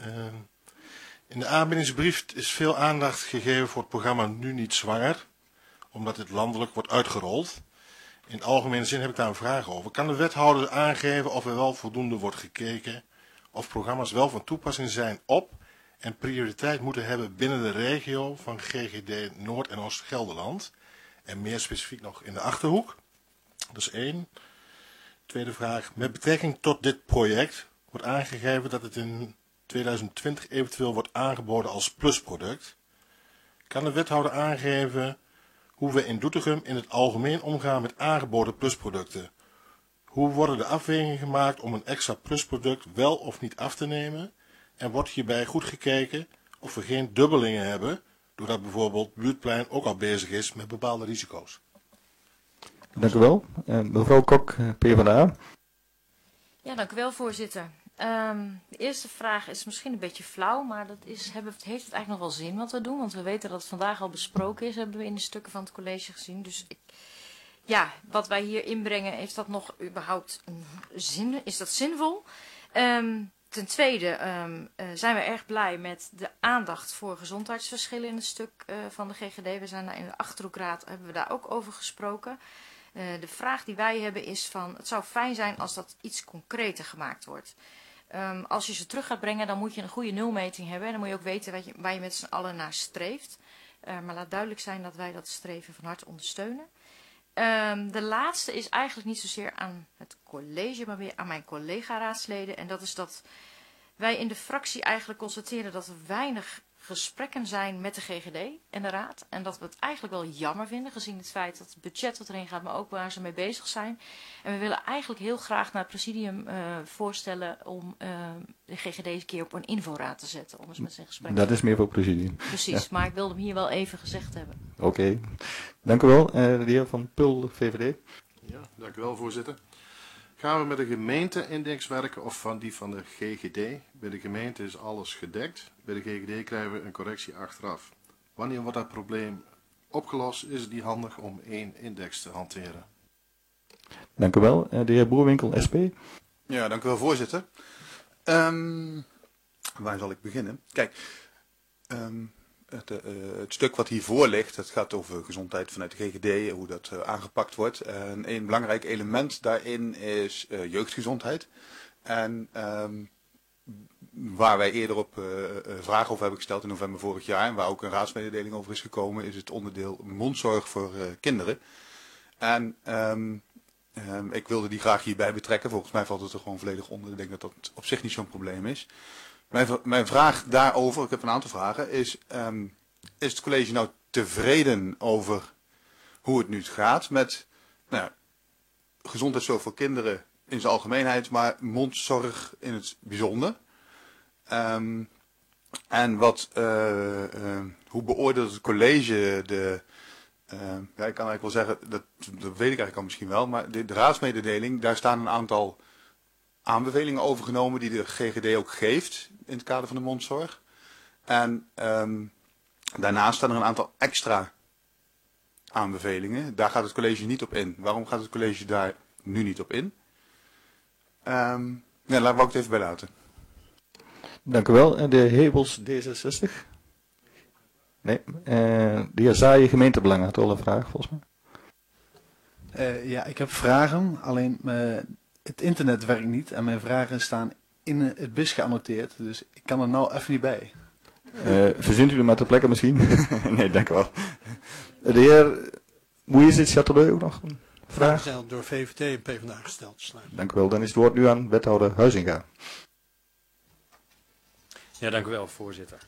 In de aanbiedingsbrief is veel aandacht gegeven voor het programma Nu Niet Zwanger, omdat dit landelijk wordt uitgerold. In algemene zin heb ik daar een vraag over. Kan de wethouder aangeven of er wel voldoende wordt gekeken, of programma's wel van toepassing zijn op en prioriteit moeten hebben binnen de regio van G G D Noord- en Oost-Gelderland, en meer specifiek nog in de Achterhoek? Dat is één. Tweede vraag. Met betrekking tot dit project wordt aangegeven dat het in tweeduizend twintig eventueel wordt aangeboden als plusproduct. Kan de wethouder aangeven hoe we in Doetinchem in het algemeen omgaan met aangeboden plusproducten? Hoe worden de afwegingen gemaakt om een extra plusproduct wel of niet af te nemen? En wordt hierbij goed gekeken of we geen dubbelingen hebben, doordat bijvoorbeeld Buurtplein ook al bezig is met bepaalde risico's? Dank u wel. Uh, mevrouw Kok, PvdA. Ja, dank u wel, voorzitter. Um, de eerste vraag is misschien een beetje flauw, maar dat is, hebben, heeft het eigenlijk nog wel zin wat we doen? Want we weten dat het vandaag al besproken is, hebben we in de stukken van het college gezien. Dus ik, ja, wat wij hier inbrengen, heeft dat nog überhaupt een zin? Is dat zinvol? Um, ten tweede um, uh, zijn we erg blij met de aandacht voor gezondheidsverschillen in het stuk uh, van de G G D. We zijn daar in de Achterhoekraad, hebben we daar ook over gesproken. Uh, de vraag die wij hebben is van, het zou fijn zijn als dat iets concreter gemaakt wordt. Um, als je ze terug gaat brengen, dan moet je een goede nulmeting hebben. En dan moet je ook weten wat je, waar je met z'n allen naar streeft. Uh, maar laat duidelijk zijn dat wij dat streven van harte ondersteunen. Um, de laatste is eigenlijk niet zozeer aan het college, maar weer aan mijn collega-raadsleden. En dat is dat wij in de fractie eigenlijk constateren dat er weinig gesprekken zijn met de G G D en de raad. En dat we het eigenlijk wel jammer vinden, gezien het feit dat het budget wat erin gaat, maar ook waar ze mee bezig zijn. En we willen eigenlijk heel graag naar het presidium uh, voorstellen om uh, de G G D een keer op een inforaad te zetten. Om eens met zijn gesprek Dat is meer voor het presidium. Precies, ja. Maar ik wilde hem hier wel even gezegd hebben. Oké, okay. Dank u wel. Uh, de heer Van Pul, V V D. Ja, dank u wel, voorzitter. Gaan we met de gemeenteindex werken of van die van de G G D? Bij de gemeente is alles gedekt. Bij de G G D krijgen we een correctie achteraf. Wanneer wordt dat probleem opgelost? Is het niet handig om één index te hanteren? Dank u wel. De heer Boerwinkel, S P. Ja, dank u wel, voorzitter. Um, waar zal ik beginnen? Kijk, um, het, uh, het stuk wat hiervoor ligt, het gaat over gezondheid vanuit de G G D, hoe dat uh, aangepakt wordt. En een belangrijk element daarin is uh, jeugdgezondheid. En um, waar wij eerder op uh, vragen over hebben gesteld in november vorig jaar, en waar ook een raadsmededeling over is gekomen, is het onderdeel mondzorg voor uh, kinderen. En um, um, ik wilde die graag hierbij betrekken. Volgens mij valt het er gewoon volledig onder. Ik denk dat dat op zich niet zo'n probleem is. Mijn, mijn vraag daarover, ik heb een aantal vragen, is, um, is het college nou tevreden over hoe het nu gaat met nou ja, gezondheidszorg voor kinderen in zijn algemeenheid, maar mondzorg in het bijzonder. Um, en wat, uh, uh, hoe beoordeelt het college de, uh, ja, ik kan eigenlijk wel zeggen, dat, dat weet ik eigenlijk al misschien wel, maar de, de raadsmededeling, daar staan een aantal aanbevelingen overgenomen die de G G D ook geeft in het kader van de mondzorg. En um, daarnaast staan er een aantal extra aanbevelingen. Daar gaat het college niet op in. Waarom gaat het college daar nu niet op in? Um, ja, laten we ook het even bij laten. Dank u wel. En de heer Hebels, D zesenzestig? Nee. Uh, de heer Zaaien, gemeentebelangen, had wel een vraag volgens mij. Uh, ja, ik heb vragen, alleen uh, het internet werkt niet en mijn vragen staan in het B I S geannoteerd, dus ik kan er nou even niet bij. Uh, verzint u er maar ter plekke misschien? Nee, dank u wel. De heer Moeijers, Châteauneuf ook nog een vraag? Gesteld door V V T en PvdA gesteld. Sluit. Dank u wel. Dan is het woord nu aan wethouder Huizinga. Ja, dank u wel, voorzitter.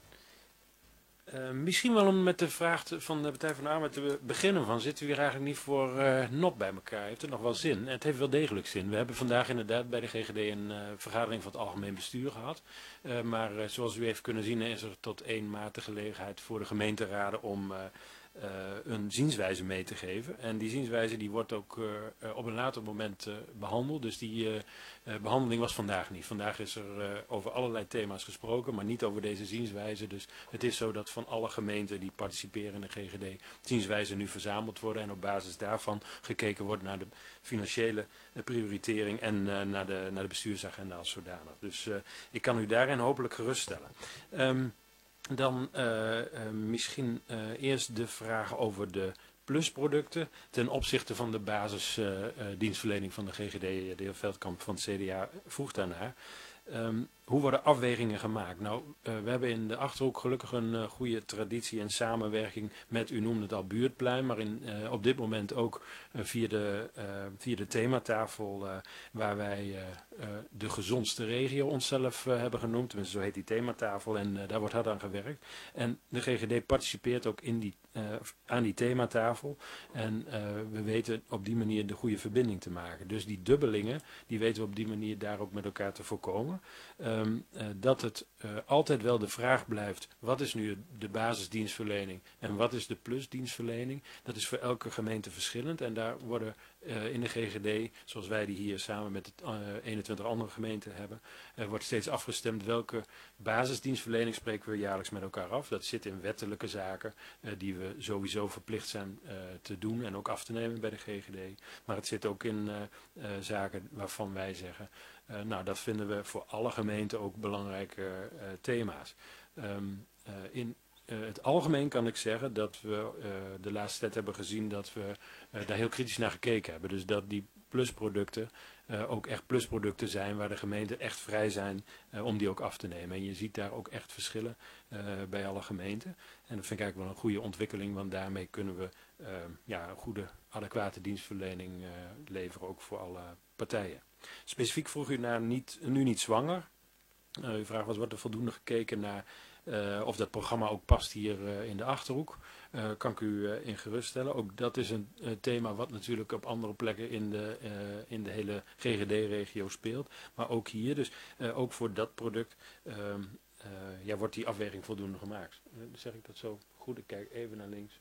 Uh, misschien wel om met de vraag te, van de Partij van de Arbeid te beginnen van, zitten we hier eigenlijk niet voor uh, nop bij elkaar? Heeft het nog wel zin? En het heeft wel degelijk zin. We hebben vandaag inderdaad bij de G G D een uh, vergadering van het algemeen bestuur gehad. Uh, maar uh, zoals u heeft kunnen zien is er tot één maart de gelegenheid voor de gemeenteraden om uh, uh, een zienswijze mee te geven. En die zienswijze die wordt ook uh, uh, op een later moment uh, behandeld. Dus die uh, uh, behandeling was vandaag niet. Vandaag is er uh, over allerlei thema's gesproken, maar niet over deze zienswijze. Dus het is zo dat van alle gemeenten die participeren in de G G D zienswijzen nu verzameld worden. En op basis daarvan gekeken wordt naar de financiële uh, prioritering en uh, naar, de, naar de bestuursagenda als zodanig. Dus uh, ik kan u daarin hopelijk geruststellen. Um, Dan uh, uh, misschien uh, eerst de vraag over de plusproducten ten opzichte van de basisdienstverlening uh, uh, van de G G D. De heer Veldkamp van het C D A vroeg daarnaar. Um, hoe worden afwegingen gemaakt? Nou, uh, we hebben in de Achterhoek gelukkig een uh, goede traditie en samenwerking met, u noemde het al, Buurtplein, maar in, uh, op dit moment ook uh, via, de, uh, via de thematafel uh, waar wij uh, uh, de gezondste regio onszelf uh, hebben genoemd. Tenminste, zo heet die thematafel en uh, daar wordt hard aan gewerkt. En de G G D participeert ook in die, uh, aan die thematafel en uh, we weten op die manier de goede verbinding te maken. Dus die dubbelingen, die weten we op die manier daar ook met elkaar te voorkomen. Um, uh, dat het uh, altijd wel de vraag blijft, wat is nu de basisdienstverlening en wat is de plusdienstverlening? Dat is voor elke gemeente verschillend en daar worden uh, in de G G D, zoals wij die hier samen met het, uh, eenentwintig andere gemeenten hebben, uh, wordt steeds afgestemd welke basisdienstverlening spreken we jaarlijks met elkaar af. Dat zit in wettelijke zaken uh, die we sowieso verplicht zijn uh, te doen en ook af te nemen bij de G G D. Maar het zit ook in uh, uh, zaken waarvan wij zeggen, Uh, nou, dat vinden we voor alle gemeenten ook belangrijke uh, thema's. Um, uh, in uh, het algemeen kan ik zeggen dat we uh, de laatste tijd hebben gezien dat we uh, daar heel kritisch naar gekeken hebben. Dus dat die plusproducten uh, ook echt plusproducten zijn waar de gemeenten echt vrij zijn uh, om die ook af te nemen. En je ziet daar ook echt verschillen uh, bij alle gemeenten. En dat vind ik eigenlijk wel een goede ontwikkeling, want daarmee kunnen we uh, ja, een goede, adequate dienstverlening uh, leveren, ook voor alle partijen. Specifiek vroeg u naar niet, nu niet zwanger. Uh, uw vraag was, wordt er voldoende gekeken naar uh, of dat programma ook past hier uh, in de Achterhoek. Uh, kan ik u uh, in geruststellen. Ook dat is een uh, thema wat natuurlijk op andere plekken in de, uh, in de hele G G D-regio speelt. Maar ook hier, dus uh, ook voor dat product, uh, uh, ja, wordt die afweging voldoende gemaakt. Uh, zeg ik dat zo goed? Ik kijk even naar links.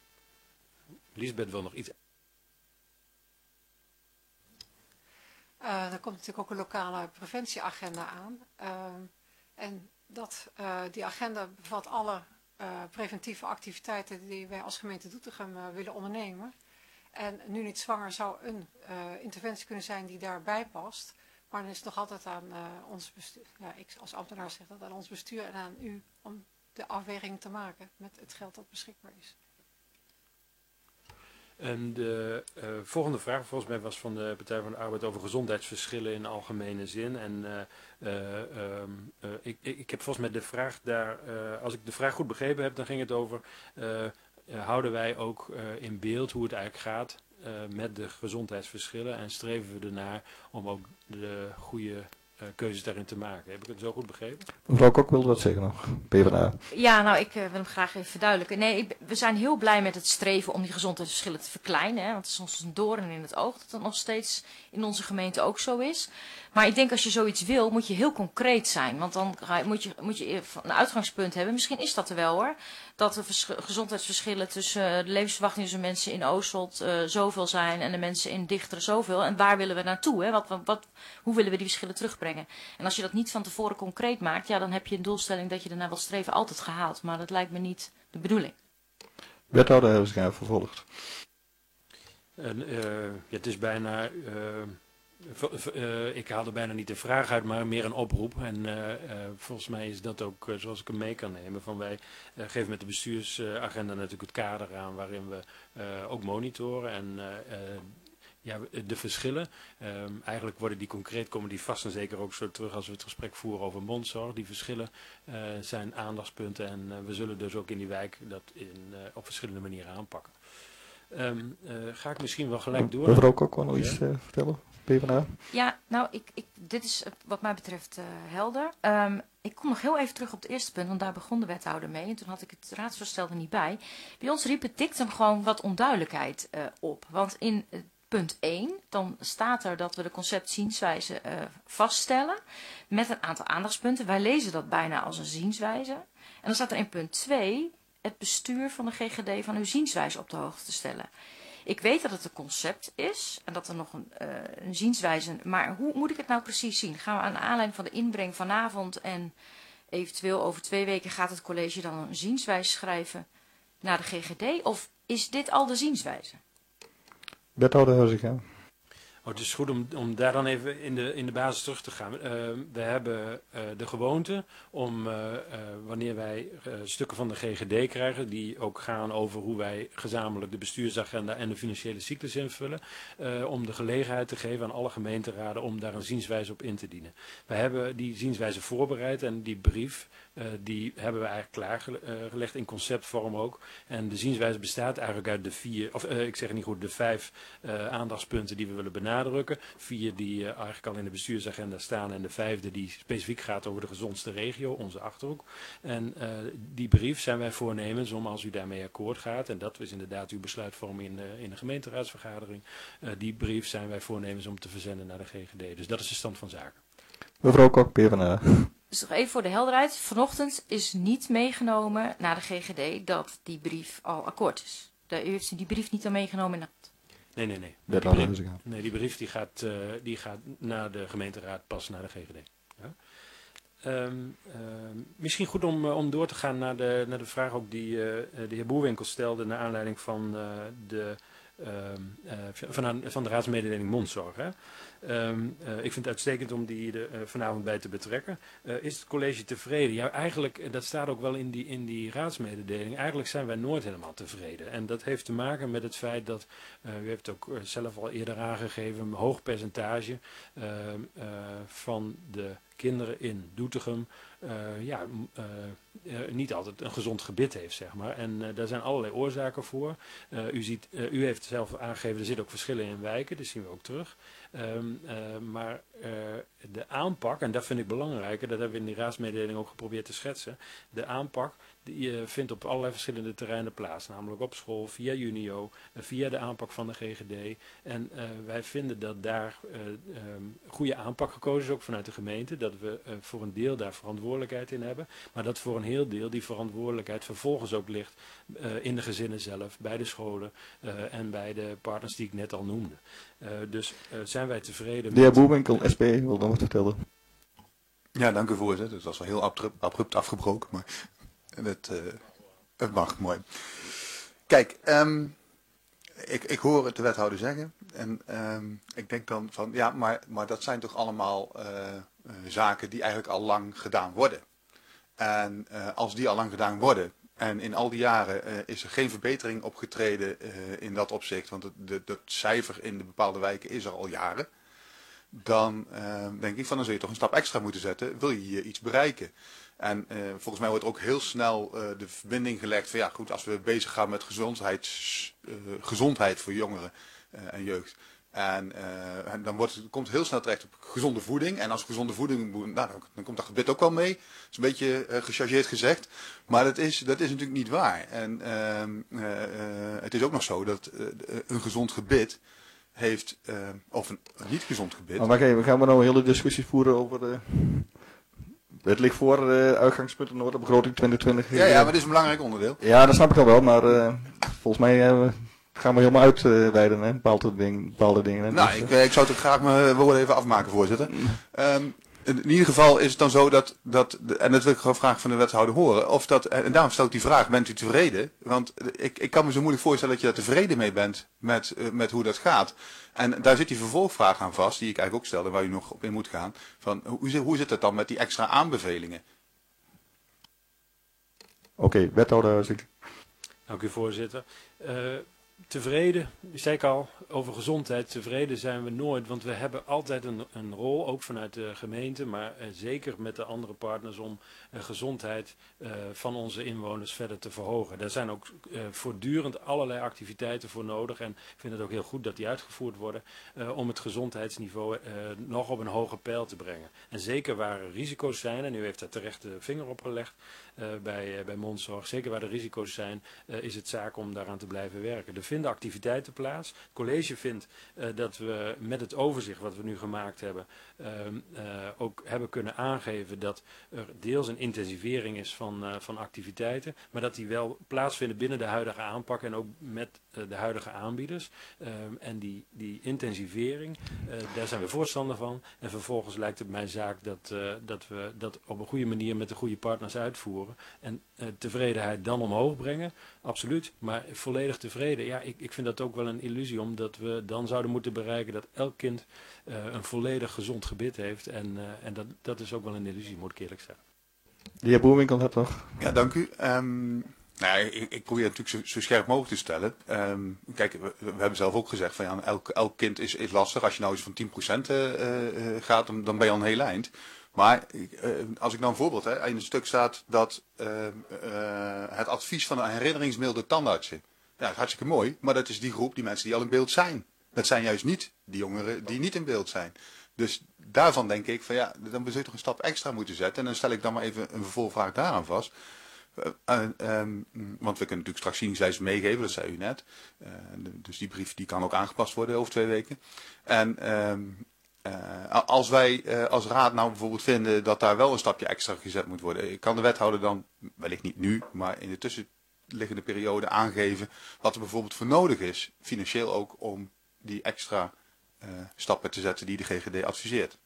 Lisbeth wil nog iets. Uh, er komt natuurlijk ook een lokale preventieagenda aan. Uh, en dat, uh, die agenda bevat alle uh, preventieve activiteiten die wij als gemeente Doetinchem uh, willen ondernemen. En nu niet zwanger zou een uh, interventie kunnen zijn die daarbij past. Maar dan is het nog altijd aan uh, ons bestuur. Ja, ik als ambtenaar zeg dat aan ons bestuur en aan u om de afweging te maken met het geld dat beschikbaar is. En de uh, volgende vraag volgens mij was van de Partij van de Arbeid over gezondheidsverschillen in algemene zin. En uh, uh, um, uh, ik, ik, ik heb volgens mij de vraag daar, uh, als ik de vraag goed begrepen heb, dan ging het over, uh, uh, houden wij ook uh, in beeld hoe het eigenlijk gaat uh, met de gezondheidsverschillen en streven we ernaar om ook de goede uh, keuzes daarin te maken. Heb ik het zo goed begrepen? Mevrouw Kok wilde wat zeggen nog, P v d A. Ja, nou, ik uh, wil hem graag even verduidelijken. Nee, ik, we zijn heel blij met het streven om die gezondheidsverschillen te verkleinen. Hè, want het is ons een doorn in het oog dat dat nog steeds in onze gemeente ook zo is. Maar ik denk als je zoiets wil, moet je heel concreet zijn. Want dan ga je, moet, je, moet je een uitgangspunt hebben. Misschien is dat er wel hoor. Dat de gezondheidsverschillen tussen uh, de levensverwachting tussen mensen in Oostwold uh, zoveel zijn en de mensen in Dichteren zoveel. En waar willen we naartoe? Hè? Wat, wat, wat, hoe willen we die verschillen terugbrengen? En als je dat niet van tevoren concreet maakt, ja, dan heb je een doelstelling dat je ernaar wil streven altijd gehaald. Maar dat lijkt me niet de bedoeling. Wethouder hebben ze graag vervolgd. En, uh, ja, het is bijna... Uh, Uh, ik haal er bijna niet de vraag uit, maar meer een oproep. En uh, uh, volgens mij is dat ook uh, zoals ik hem mee kan nemen. Van wij uh, geven met de bestuursagenda natuurlijk het kader aan waarin we uh, ook monitoren. En uh, uh, ja, de verschillen, um, eigenlijk worden die concreet, komen die vast en zeker ook zo terug als we het gesprek voeren over mondzorg. Die verschillen uh, zijn aandachtspunten en uh, we zullen dus ook in die wijk dat in, uh, op verschillende manieren aanpakken. Um, uh, ga ik misschien wel gelijk door. Mevrouw Kok wil nog iets uh, vertellen? P v d A? Ja, nou, ik, ik, dit is wat mij betreft uh, helder. Um, ik kom nog heel even terug op het eerste punt, want daar begon de wethouder mee. En toen had ik het raadsvoorstel er niet bij. Bij ons riep het dictum gewoon wat onduidelijkheid uh, op. Want in uh, punt één, dan staat er dat we de conceptzienswijze uh, vaststellen met een aantal aandachtspunten. Wij lezen dat bijna als een zienswijze. En dan staat er in punt twee het bestuur van de G G D van uw zienswijze op de hoogte te stellen. Ik weet dat het een concept is en dat er nog een, uh, een zienswijze... Maar hoe moet ik het nou precies zien? Gaan we aan aanleiding van de inbreng vanavond en eventueel over twee weken gaat het college dan een zienswijze schrijven naar de G G D? Of is dit al de zienswijze? Wethouder Huizinga. Oh, het is goed om, om daar dan even in de, in de basis terug te gaan. Uh, we hebben uh, de gewoonte om, uh, uh, wanneer wij uh, stukken van de G G D krijgen, die ook gaan over hoe wij gezamenlijk de bestuursagenda en de financiële cyclus invullen, uh, om de gelegenheid te geven aan alle gemeenteraden om daar een zienswijze op in te dienen. We hebben die zienswijze voorbereid en die brief, uh, die hebben we eigenlijk klaargelegd in conceptvorm ook. En de zienswijze bestaat eigenlijk uit de vier, of uh, ik zeg het niet goed, de vijf uh, aandachtspunten die we willen benadrukken. Vier die uh, eigenlijk al in de bestuursagenda staan en de vijfde die specifiek gaat over de gezondste regio, onze Achterhoek. En uh, die brief zijn wij voornemens om, als u daarmee akkoord gaat, en dat is inderdaad uw besluitvorming in de, in de gemeenteraadsvergadering, uh, die brief zijn wij voornemens om te verzenden naar de G G D. Dus dat is de stand van zaken. Mevrouw Kok, P v d A. Dus nog even voor de helderheid. Vanochtend is niet meegenomen naar de G G D dat die brief al akkoord is. U heeft die brief niet al meegenomen in de... Nee, nee, nee. Die brief, nee, die brief die gaat, uh, die gaat naar de gemeenteraad, pas naar de G G D. Ja. Um, uh, misschien goed om, uh, om door te gaan naar de, naar de vraag ook die uh, de heer Boerwinkel stelde naar aanleiding van uh, de, uh, uh, van, van de raadsmededeling mondzorg. Hè. Um, uh, ik vind het uitstekend om die er uh, vanavond bij te betrekken. Uh, is het college tevreden? Ja, eigenlijk, dat staat ook wel in die, in die raadsmededeling, eigenlijk zijn wij nooit helemaal tevreden. En dat heeft te maken met het feit dat, uh, u heeft het ook zelf al eerder aangegeven, een hoog percentage uh, uh, van de kinderen in Doetinchem uh, ja, uh, uh, niet altijd een gezond gebit heeft, zeg maar. En uh, daar zijn allerlei oorzaken voor. Uh, u, ziet, uh, u heeft zelf aangegeven, er zitten ook verschillen in wijken, dat zien we ook terug. Um, uh, maar uh, de aanpak, en dat vind ik belangrijker, dat hebben we in die raadsmededeling ook geprobeerd te schetsen, de aanpak die uh, vindt op allerlei verschillende terreinen plaats, namelijk op school, via Junio, uh, via de aanpak van de G G D. En uh, wij vinden dat daar uh, um, goede aanpak gekozen is, ook vanuit de gemeente, dat we uh, voor een deel daar verantwoordelijkheid in hebben, maar dat voor een heel deel die verantwoordelijkheid vervolgens ook ligt uh, in de gezinnen zelf, bij de scholen uh, en bij de partners die ik net al noemde. Uh, dus uh, zijn wij tevreden. De heer Boerwinkel, S P, wil dan wat vertellen. Ja, dank u voorzitter. Het was wel heel abrupt, abrupt afgebroken, maar het, uh, het mag, mooi. Kijk, um, ik, ik hoor het de wethouder zeggen en um, ik denk dan van, ja, maar, maar dat zijn toch allemaal uh, uh, zaken die eigenlijk al lang gedaan worden. En uh, als die al lang gedaan worden, en in al die jaren uh, is er geen verbetering opgetreden uh, in dat opzicht, want het de, de cijfer in de bepaalde wijken is er al jaren. Dan uh, denk ik van, dan zul je toch een stap extra moeten zetten, wil je hier iets bereiken. En uh, volgens mij wordt ook heel snel uh, de verbinding gelegd van, ja goed, als we bezig gaan met gezondheids, uh, gezondheid voor jongeren uh, en jeugd, En, uh, en dan wordt, komt het heel snel terecht op gezonde voeding. En als gezonde voeding, nou, dan, dan komt dat gebit ook wel mee. Dat is een beetje uh, gechargeerd gezegd. Maar dat is, dat is natuurlijk niet waar. En uh, uh, uh, het is ook nog zo dat uh, een gezond gebit heeft, uh, of een, een niet gezond gebit. Maar wacht even, gaan we nou een hele discussie voeren over de... Het ligt voor uh, uitgangspunten Noorderbegroting twintig twintig. Ja, ja, maar dit is een belangrijk onderdeel. Ja, dat snap ik al wel, maar uh, volgens mij uh, gaan we helemaal uitweiden, uh, bepaalde, ding, bepaalde dingen. Hè? Nou, dus, ik, uh, ik zou het ook graag mijn woorden even afmaken, voorzitter. Um, in ieder geval is het dan zo dat, dat, en dat wil ik gewoon vragen van de wethouder horen, of dat, en daarom stel ik die vraag, bent u tevreden? Want ik, ik kan me zo moeilijk voorstellen dat je daar tevreden mee bent met, uh, met hoe dat gaat. En daar zit die vervolgvraag aan vast, die ik eigenlijk ook stelde, waar u nog op in moet gaan. Van, hoe, hoe zit het dan met die extra aanbevelingen? Oké, okay, wethouder Huizing. Dank u, voorzitter. Uh, tevreden, zei ik al, over gezondheid. Tevreden zijn we nooit, want we hebben altijd een, een rol, ook vanuit de gemeente, maar uh, zeker met de andere partners, om uh, gezondheid uh, van onze inwoners verder te verhogen. Daar zijn ook uh, voortdurend allerlei activiteiten voor nodig en ik vind het ook heel goed dat die uitgevoerd worden uh, om het gezondheidsniveau uh, nog op een hoger peil te brengen. En zeker waar er risico's zijn, en u heeft daar terecht de vinger op gelegd uh, bij, uh, bij mondzorg, zeker waar er risico's zijn, uh, is het zaak om daaraan te blijven werken. Er vinden activiteiten plaats. Het college vindt uh, dat we met het overzicht wat we nu gemaakt hebben uh, uh, ook hebben kunnen aangeven dat er deels een intensivering is van, uh, van activiteiten, maar dat die wel plaatsvinden binnen de huidige aanpak en ook met uh, de huidige aanbieders. Uh, en die, die intensivering, uh, daar zijn we voorstander van. En vervolgens lijkt het mij zaak dat, uh, dat we dat op een goede manier met de goede partners uitvoeren. En uh, tevredenheid dan omhoog brengen, absoluut. Maar volledig tevreden, ja, ik, ik vind dat ook wel een illusie, omdat we dan zouden moeten bereiken dat elk kind uh, een volledig gezond gebit heeft. En, uh, en dat, dat is ook wel een illusie, moet ik eerlijk zeggen. De heer Boerwinkel had nog. Ja, dank u. Um, nou, ik, ik probeer het natuurlijk zo, zo scherp mogelijk te stellen. Um, kijk, we, we hebben zelf ook gezegd van ja, elk, elk kind is, is lastig. Als je nou eens van tien procent uh, uh, gaat, dan, dan ben je al een heel eind. Maar uh, als ik nou een voorbeeld heb, in het stuk staat dat uh, uh, het advies van een herinneringsmilde tandartsen. Ja, dat is hartstikke mooi, maar dat is die groep, die mensen die al in beeld zijn. Dat zijn juist niet die jongeren die niet in beeld zijn. Dus daarvan denk ik van ja, dan zou je toch een stap extra moeten zetten. En dan stel ik dan maar even een vervolgvraag daaraan vast. Uh, uh, um, want we kunnen natuurlijk straks zieningslijsten meegeven, dat zei u net. Uh, dus die brief die kan ook aangepast worden over twee weken. En um, uh, als wij uh, als raad nou bijvoorbeeld vinden dat daar wel een stapje extra gezet moet worden, kan de wethouder dan, wellicht niet nu, maar in de tussenliggende periode aangeven wat er bijvoorbeeld voor nodig is, financieel ook, om die extra uh, stappen te zetten die de G G D adviseert.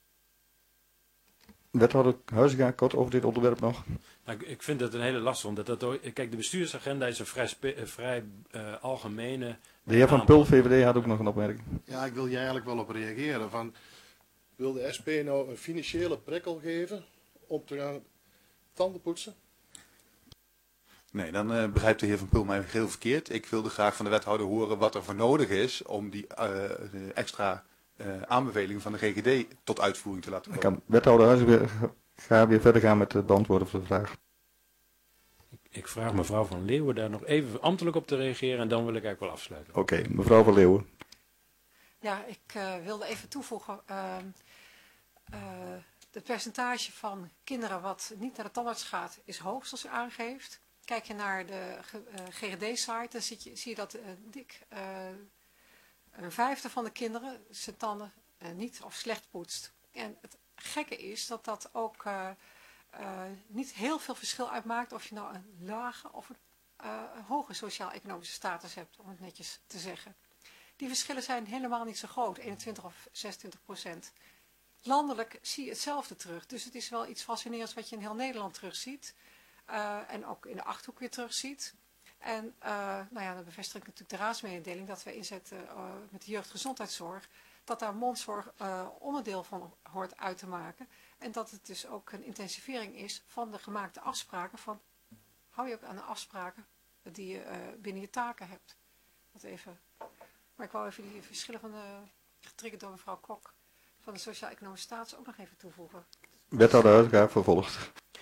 Wethouder Huizinga, kort over dit onderwerp nog. Nou, ik vind dat een hele lastig, omdat dat ook, kijk, de bestuursagenda is een vrij, spe, vrij uh, algemene. De heer Van Pul, V V D, had ook nog een opmerking. Ja, ik wil hier eigenlijk wel op reageren. Van, wil de S P nou een financiële prikkel geven om te gaan tanden poetsen? Nee, dan uh, begrijpt de heer Van Pul mij heel verkeerd. Ik wilde graag van de wethouder horen wat er voor nodig is om die uh, de extra uh, aanbevelingen van de G G D tot uitvoering te laten komen. Ik kan wethouder Huizinga ga weer verder gaan met het beantwoorden van de vraag. Ik, ik vraag mevrouw Van Leeuwen daar nog even ambtelijk op te reageren en dan wil ik eigenlijk wel afsluiten. Oké, okay, mevrouw Van Leeuwen. Ja, ik uh, wilde even toevoegen. Uh, uh, het percentage van kinderen wat niet naar de tandarts gaat is hoog, zoals u aangeeft. Kijk je naar de uh, G G D-site, dan zie je, zie je dat uh, dik uh, een vijfde van de kinderen zijn tanden uh, niet of slecht poetst. En het gekke is dat dat ook uh, uh, niet heel veel verschil uitmaakt of je nou een lage of een, uh, een hoge sociaal-economische status hebt, om het netjes te zeggen. Die verschillen zijn helemaal niet zo groot, eenentwintig of zesentwintig procent. Landelijk zie je hetzelfde terug, dus het is wel iets fascinerends wat je in heel Nederland terugziet. Uh, en ook in de Achterhoek weer terugziet. En uh, nou ja, dan bevestig ik natuurlijk de raadsmededeling dat we inzetten uh, met de jeugdgezondheidszorg, dat daar mondzorg uh, onderdeel van hoort uit te maken. En dat het dus ook een intensivering is van de gemaakte afspraken van, hou je ook aan de afspraken die je uh, binnen je taken hebt. Dat even, maar ik wou even die verschillen van de, getriggerd door mevrouw Kok, van de sociaal-economische status ook nog even toevoegen. Wethouder Huizinga vervolgt.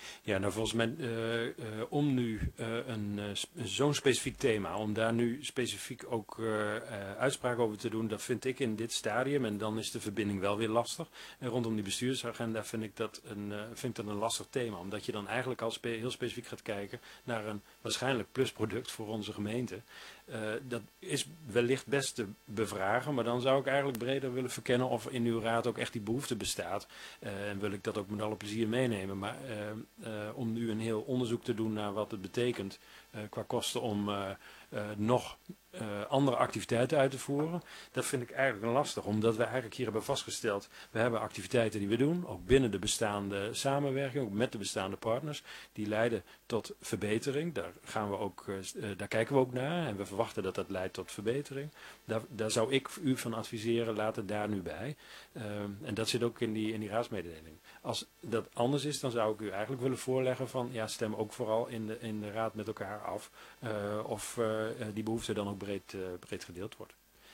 Ja, nou volgens mij uh, uh, om nu uh, een, uh, zo'n specifiek thema, om daar nu specifiek ook uh, uh, uitspraken over te doen, dat vind ik in dit stadium, en dan is de verbinding wel weer lastig. En rondom die bestuursagenda vind ik dat een, uh, vind ik dat een lastig thema, omdat je dan eigenlijk al spe heel specifiek gaat kijken naar een waarschijnlijk plusproduct voor onze gemeente. Uh, dat is wellicht best te bevragen, maar dan zou ik eigenlijk breder willen verkennen of in uw raad ook echt die behoefte bestaat. Uh, en wil ik dat ook met alle plezier meenemen. Maar uh, uh, om nu een heel onderzoek te doen naar wat het betekent uh, qua kosten om uh, uh, nog uh, andere activiteiten uit te voeren, dat vind ik eigenlijk lastig. Omdat we eigenlijk hier hebben vastgesteld, we hebben activiteiten die we doen, ook binnen de bestaande samenwerking, ook met de bestaande partners, die leiden tot verbetering. Daar, gaan we ook, uh, daar kijken we ook naar en we verwachten dat dat leidt tot verbetering. Daar, daar zou ik u van adviseren, laat het daar nu bij. Uh, en dat zit ook in die, in die raadsmededeling. Als dat anders is, dan zou ik u eigenlijk willen voorleggen van, ja, stem ook vooral in de, in de raad met elkaar af uh, of uh, die behoefte dan ook breed, uh, breed gedeeld wordt.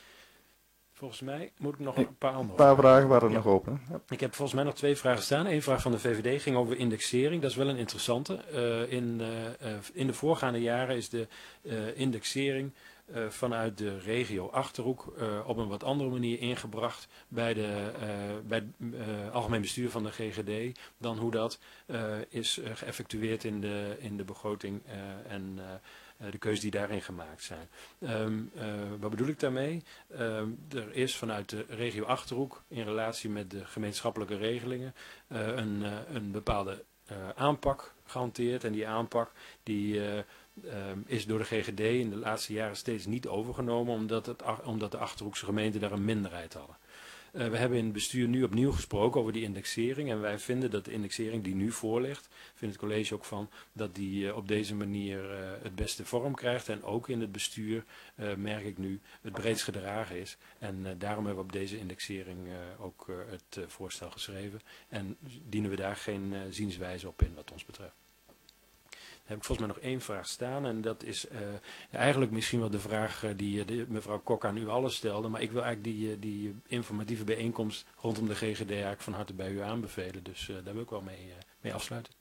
Volgens mij moet ik nog een paar andere... Een paar vragen waren er ja. nog open. Ja. Ik heb volgens mij nog twee vragen staan. Eén vraag van de V V D ging over indexering. Dat is wel een interessante. Uh, in, uh, uh, in de voorgaande jaren is de uh, indexering uh, vanuit de regio Achterhoek uh, op een wat andere manier ingebracht bij, de, uh, bij het uh, algemeen bestuur van de G G D dan hoe dat uh, is uh, geëffectueerd in de, in de begroting uh, en... Uh, de keuzes die daarin gemaakt zijn. Um, uh, wat bedoel ik daarmee? Um, er is vanuit de regio Achterhoek in relatie met de gemeenschappelijke regelingen uh, een, uh, een bepaalde uh, aanpak gehanteerd. En die aanpak die, uh, um, is door de G G D in de laatste jaren steeds niet overgenomen, omdat, het, omdat de Achterhoekse gemeenten daar een minderheid hadden. Uh, we hebben in het bestuur nu opnieuw gesproken over die indexering en wij vinden dat de indexering die nu voorligt, vindt het college ook van, dat die uh, op deze manier uh, het beste vorm krijgt en ook in het bestuur uh, merk ik nu het breedst gedragen is en uh, daarom hebben we op deze indexering uh, ook uh, het uh, voorstel geschreven en dienen we daar geen uh, zienswijze op in wat ons betreft. Dan heb ik volgens mij nog één vraag staan en dat is uh, eigenlijk misschien wel de vraag uh, die uh, de, mevrouw Kok aan u allen stelde, maar ik wil eigenlijk die, uh, die informatieve bijeenkomst rondom de G G D eigenlijk van harte bij u aanbevelen, dus uh, daar wil ik wel mee, uh, mee afsluiten.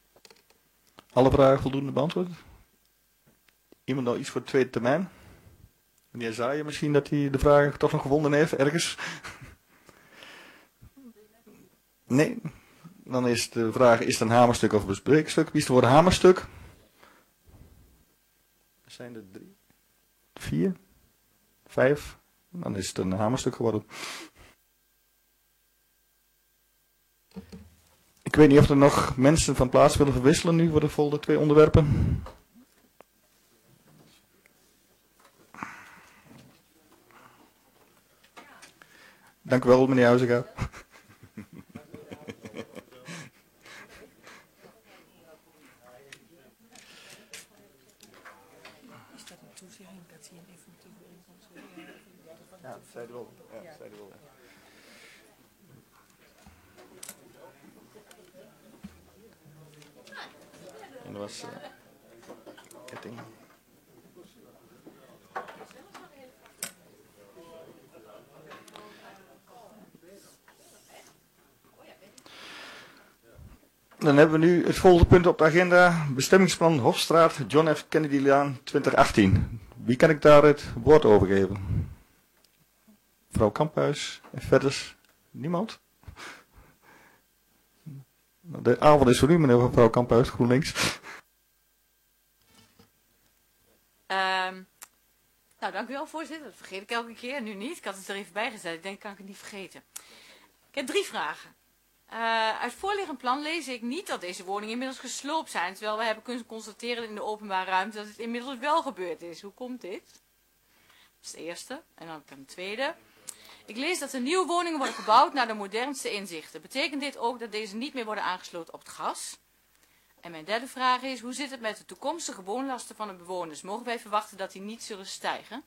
Alle vragen voldoende beantwoord? Iemand nog iets voor de tweede termijn? Meneer Zaaien misschien dat hij de vraag toch nog gevonden heeft ergens? Nee. Dan is de vraag, is het een hamerstuk of een bespreekstuk? Wie is het voor een hamerstuk? Er zijn er drie, vier, vijf. Dan is het een hamerstuk geworden. Ik weet niet of er nog mensen van plaats willen verwisselen nu voor de volgende twee onderwerpen. Dank u wel, meneer Huizinga. Ja, dat zei hij wel. Ja, dat zei hij wel. En dat was uh, ketting. Dan hebben we nu het volgende punt op de agenda. Bestemmingsplan Hofstraat, John F. Kennedy-laan twintig achttien. Wie kan ik daar het woord over geven? Mevrouw Kamphuis en verder niemand? De avond is voor u, meneer mevrouw Kamphuis, GroenLinks. Um, nou, dank u wel, voorzitter. Dat vergeet ik elke keer, nu niet. Ik had het er even bij gezet. Ik denk, kan ik het niet vergeten. Ik heb drie vragen. Uh, uit voorliggend plan lees ik niet dat deze woningen inmiddels gesloopt zijn, terwijl we hebben kunnen constateren in de openbare ruimte dat het inmiddels wel gebeurd is. Hoe komt dit? Dat is het eerste. En dan heb ik een tweede. Ik lees dat er nieuwe woningen worden gebouwd naar de modernste inzichten. Betekent dit ook dat deze niet meer worden aangesloten op het gas? En mijn derde vraag is, hoe zit het met de toekomstige woonlasten van de bewoners? Mogen wij verwachten dat die niet zullen stijgen?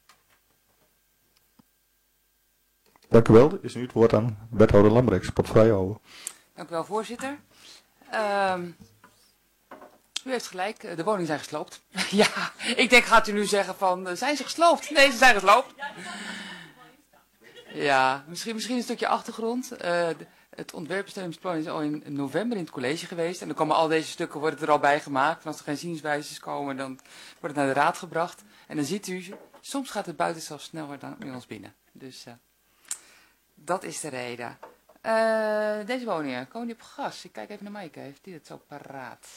Dank u wel. Is nu het woord aan wethouder Lambrechts, portefeuille houden. Dank u wel, voorzitter. Uh, u heeft gelijk, de woningen zijn gesloopt. Ja, ik denk, gaat u nu zeggen van, zijn ze gesloopt? Nee, ze zijn gesloopt. Ja, misschien, misschien een stukje achtergrond. Uh, Het ontwerpbestemmingsplan is al in november in het college geweest. En dan komen al deze stukken worden er al bij gemaakt. En als er geen zienswijzes komen, dan wordt het naar de raad gebracht. En dan ziet u, soms gaat het buiten zelfs sneller dan bij ons binnen. Dus uh, dat is de reden. Uh, deze woningen, komen die op gas? Ik kijk even naar Maaike, heeft die het zo paraat?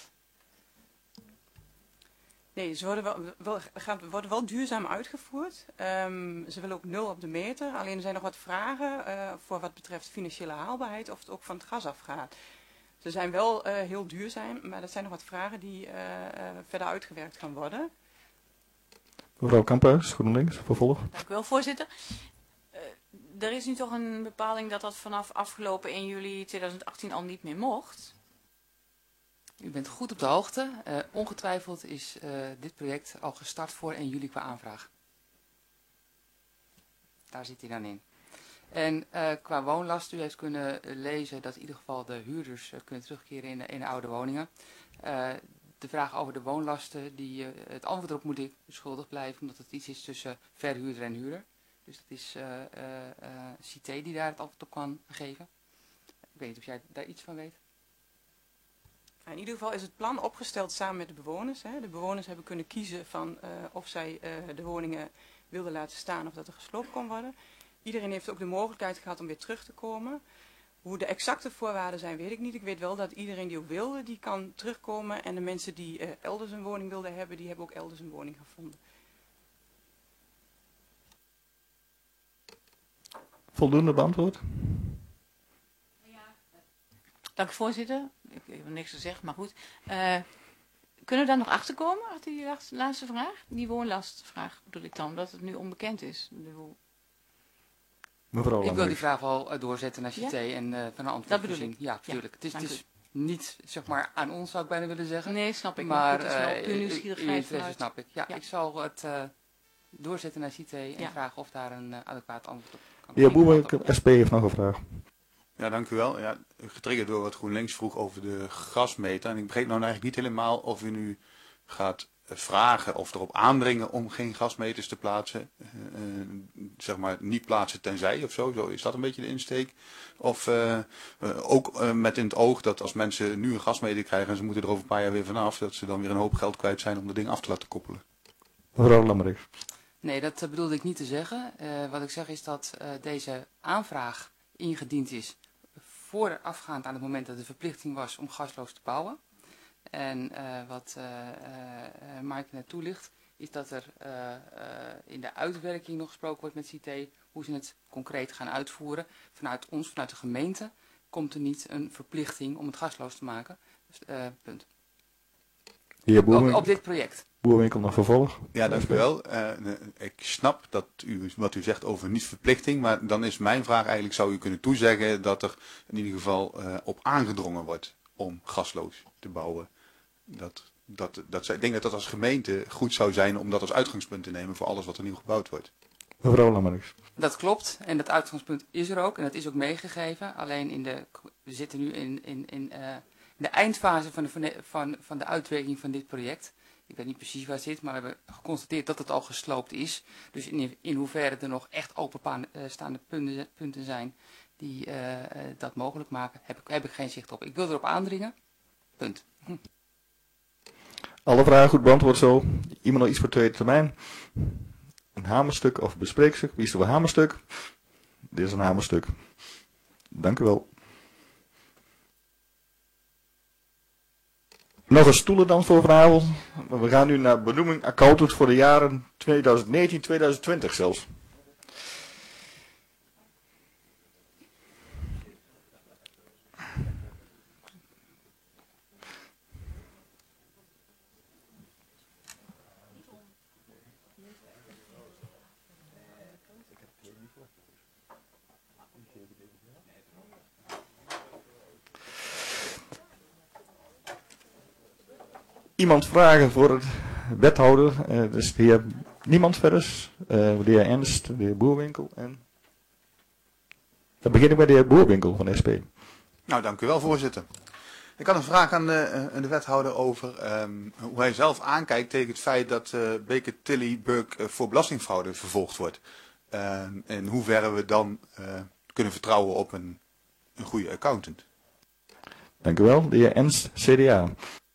Nee, ze worden wel, wel, gaan, worden wel duurzaam uitgevoerd. Um, ze willen ook nul op de meter. Alleen er zijn nog wat vragen uh, voor wat betreft financiële haalbaarheid of het ook van het gas afgaat. Ze zijn wel uh, heel duurzaam, maar dat zijn nog wat vragen die uh, uh, verder uitgewerkt gaan worden. Mevrouw Kamphuis, GroenLinks, vervolg. Dank u wel, voorzitter. Uh, er is nu toch een bepaling dat dat vanaf afgelopen één juli tweeduizend achttien al niet meer mocht. U bent goed op de hoogte. Uh, ongetwijfeld is uh, dit project al gestart voor één juli qua aanvraag. Daar zit hij dan in. En uh, qua woonlast, u heeft kunnen lezen dat in ieder geval de huurders uh, kunnen terugkeren in de, in de oude woningen. Uh, de vraag over de woonlasten, die, uh, het antwoord erop moet ik schuldig blijven, omdat het iets is tussen verhuurder en huurder. Dus dat is uh, uh, uh, C T die daar het antwoord op kan geven. Ik weet niet of jij daar iets van weet. In ieder geval is het plan opgesteld samen met de bewoners. Hè. De bewoners hebben kunnen kiezen van uh, of zij uh, de woningen wilden laten staan of dat er gesloopt kon worden. Iedereen heeft ook de mogelijkheid gehad om weer terug te komen. Hoe de exacte voorwaarden zijn, weet ik niet. Ik weet wel dat iedereen die ook wilde, die kan terugkomen. En de mensen die uh, elders een woning wilden hebben, die hebben ook elders een woning gevonden. Voldoende beantwoord? Dank u, voorzitter. Ik heb niks gezegd, maar goed. Uh, kunnen we daar nog achter komen, achter die laatste vraag? Die woonlastvraag bedoel ik dan, dat het nu onbekend is. Mevrouw Ik wil die vraag wel uh, doorzetten naar C T ja? en uh, van een antwoord Dat bedoel voorzien. ik. Ja, tuurlijk. Het is, Ja, het is niet, zeg maar, aan ons zou ik bijna willen zeggen. Nee, snap ik. Maar, maar goed, dat is wel uh, puur uw nieuwsgierigheid interesse vanuit. snap ik. Ja, Ja. ik zal het uh, doorzetten naar C T en Ja. vragen of daar een uh, adequaat antwoord op kan De heer komen. Boerwinkel, S P heeft nog een vraag. Ja, dank u wel. Ja, getriggerd door wat GroenLinks vroeg over de gasmeter. En ik begreep nou eigenlijk niet helemaal of u nu gaat vragen of erop aandringen om geen gasmeters te plaatsen. Uh, uh, zeg maar niet plaatsen tenzij of zo. Zo is dat een beetje de insteek. Of uh, uh, ook uh, met in het oog dat als mensen nu een gasmeter krijgen en ze moeten er over een paar jaar weer vanaf, dat ze dan weer een hoop geld kwijt zijn om dat ding af te laten koppelen. Mevrouw Lammerich. Nee, dat uh, bedoelde ik niet te zeggen. Uh, wat ik zeg is dat uh, deze aanvraag ingediend is voorafgaand aan het moment dat de verplichting was om gasloos te bouwen. En uh, wat uh, uh, Maaike net toelicht, is dat er uh, uh, in de uitwerking nog gesproken wordt met C T, hoe ze het concreet gaan uitvoeren. Vanuit ons, vanuit de gemeente, komt er niet een verplichting om het gasloos te maken. Dus, uh, punt. Heer Op, op dit project. Boerwinkel nog vervolg. Ja, dank u wel. Uh, ik snap dat u, wat u zegt over niet verplichting, maar dan is mijn vraag eigenlijk, zou u kunnen toezeggen dat er in ieder geval uh, op aangedrongen wordt om gasloos te bouwen? Dat, dat, dat, ik denk dat dat als gemeente goed zou zijn om dat als uitgangspunt te nemen voor alles wat er nieuw gebouwd wordt. Mevrouw Lammerich. Dat klopt en dat uitgangspunt is er ook en dat is ook meegegeven. Alleen in de, we zitten nu in, in, in, uh, in de eindfase van de, van, van de uitwerking van dit project. Ik weet niet precies waar het zit, maar we hebben geconstateerd dat het al gesloopt is. Dus in, in hoeverre er nog echt openstaande punten, punten zijn die uh, uh, dat mogelijk maken, heb ik, heb ik geen zicht op. Ik wil erop aandringen. Punt. Hm. Alle vragen goed beantwoord zo. Iemand nog iets voor tweede termijn? Een hamerstuk of bespreekstuk? Wie is er voor hamerstuk? Dit is een hamerstuk. Dank u wel. Nog een stoelen dan voor vanavond. We gaan nu naar benoeming accountant voor de jaren tweeduizend negentien tweeduizend twintig zelfs. Iemand vragen voor het wethouder, uh, dus de heer Niemand verder, uh, de heer Ernst, de heer Boerwinkel en... Dan begin ik bij de heer Boerwinkel van S P. Nou, dank u wel, voorzitter. Ik had een vraag aan de, uh, de wethouder over um, hoe hij zelf aankijkt tegen het feit dat uh, Baker Tilly Burke uh, voor belastingfraude vervolgd wordt. Uh, in hoeverre we dan uh, kunnen vertrouwen op een een goede accountant. Dank u wel. De heer Ernst, C D A.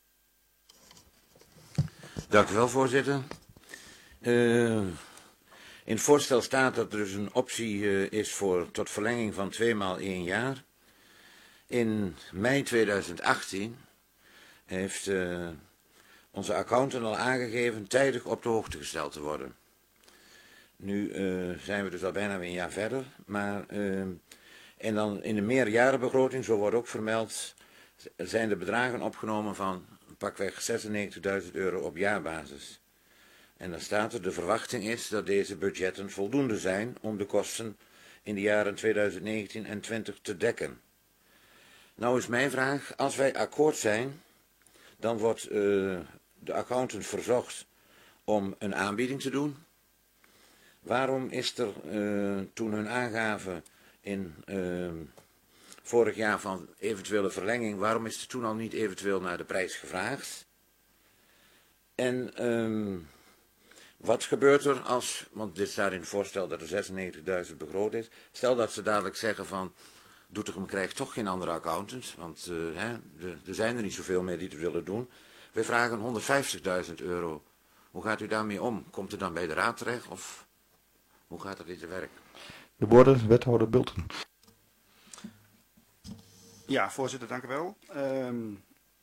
Dank u wel, voorzitter. Uh, in het voorstel staat dat er dus een optie uh, is voor tot verlenging van twee maal één jaar. In mei tweeduizend achttien heeft uh, onze accountant al aangegeven tijdig op de hoogte gesteld te worden. Nu uh, zijn we dus al bijna weer een jaar verder, maar uh, en dan in de meerjarenbegroting, zo wordt ook vermeld, zijn de bedragen opgenomen van pakweg zesennegentigduizend euro op jaarbasis. En dan staat er, de verwachting is dat deze budgetten voldoende zijn om de kosten in de jaren tweeduizend negentien en twintig te dekken. Nou is mijn vraag, als wij akkoord zijn, dan wordt uh, de accountant verzocht om een aanbieding te doen. Waarom is er uh, toen hun aangave in uh, vorig jaar van eventuele verlenging, waarom is er toen al niet eventueel naar de prijs gevraagd? En um, wat gebeurt er als, want dit staat in het voorstel dat er zesennegentigduizend begroot is, stel dat ze dadelijk zeggen van, Doetinchem krijgt toch geen andere accountant, want uh, hè, de, er zijn er niet zoveel meer die het willen doen. Wij vragen honderdvijftigduizend euro. Hoe gaat u daarmee om? Komt u dan bij de raad terecht of hoe gaat dat in te werk? De woorden, wethouder Bulten. Ja, voorzitter, dank u wel. Um,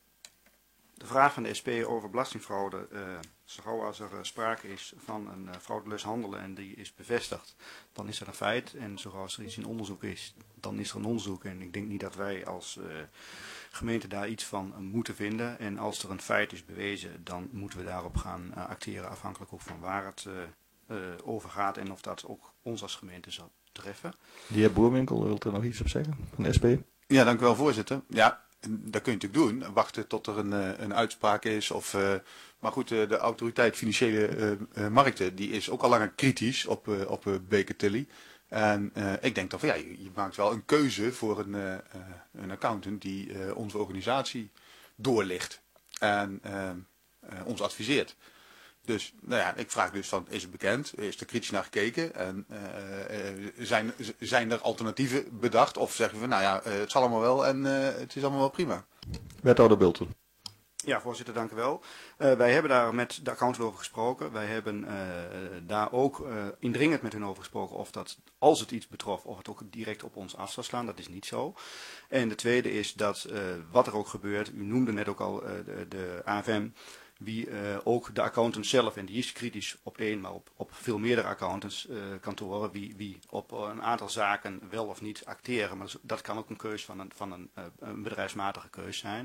de vraag van de S P over belastingfraude, uh, zo gauw als er uh, sprake is van een uh, fraudeloos handelen en die is bevestigd, dan is dat een feit. En zo gauw als er iets in onderzoek is, dan is er een onderzoek. En ik denk niet dat wij als uh, gemeente daar iets van uh, moeten vinden. En als er een feit is bewezen, dan moeten we daarop gaan uh, acteren, afhankelijk ook van waar het uh, uh, over gaat en of dat ook ons als gemeente zal treffen. De heer Boerwinkel, wilt er nog iets op zeggen van de S P? Ja, dank u wel, voorzitter. Ja, dat kun je natuurlijk doen. Wachten tot er een, een uitspraak is. Of, uh, maar goed, uh, de autoriteit financiële uh, uh, markten die is ook al langer kritisch op, uh, op uh, Baker Tilly. En uh, ik denk dan van ja, je, je maakt wel een keuze voor een, uh, een accountant die uh, onze organisatie doorlicht en uh, uh, ons adviseert. Dus nou ja, ik vraag dus van, is het bekend? Is er kritisch naar gekeken? En uh, uh, zijn, zijn er alternatieven bedacht? Of zeggen we, nou ja, uh, het zal allemaal wel en uh, het is allemaal wel prima. Wethouder Bulten. Ja, voorzitter, dank u wel. Uh, wij hebben daar met de accountant over gesproken. Wij hebben uh, daar ook uh, indringend met hun over gesproken of dat, als het iets betrof, of het ook direct op ons af zou slaan. Dat is niet zo. En de tweede is dat, uh, wat er ook gebeurt, u noemde net ook al uh, de, de A F M, wie uh, ook de accountant zelf, en die is kritisch op één, maar op, op veel meerdere accountants uh, kantoren, wie, wie op een aantal zaken wel of niet acteren. Maar dat kan ook een keus van een, van een, uh, een bedrijfsmatige keus zijn.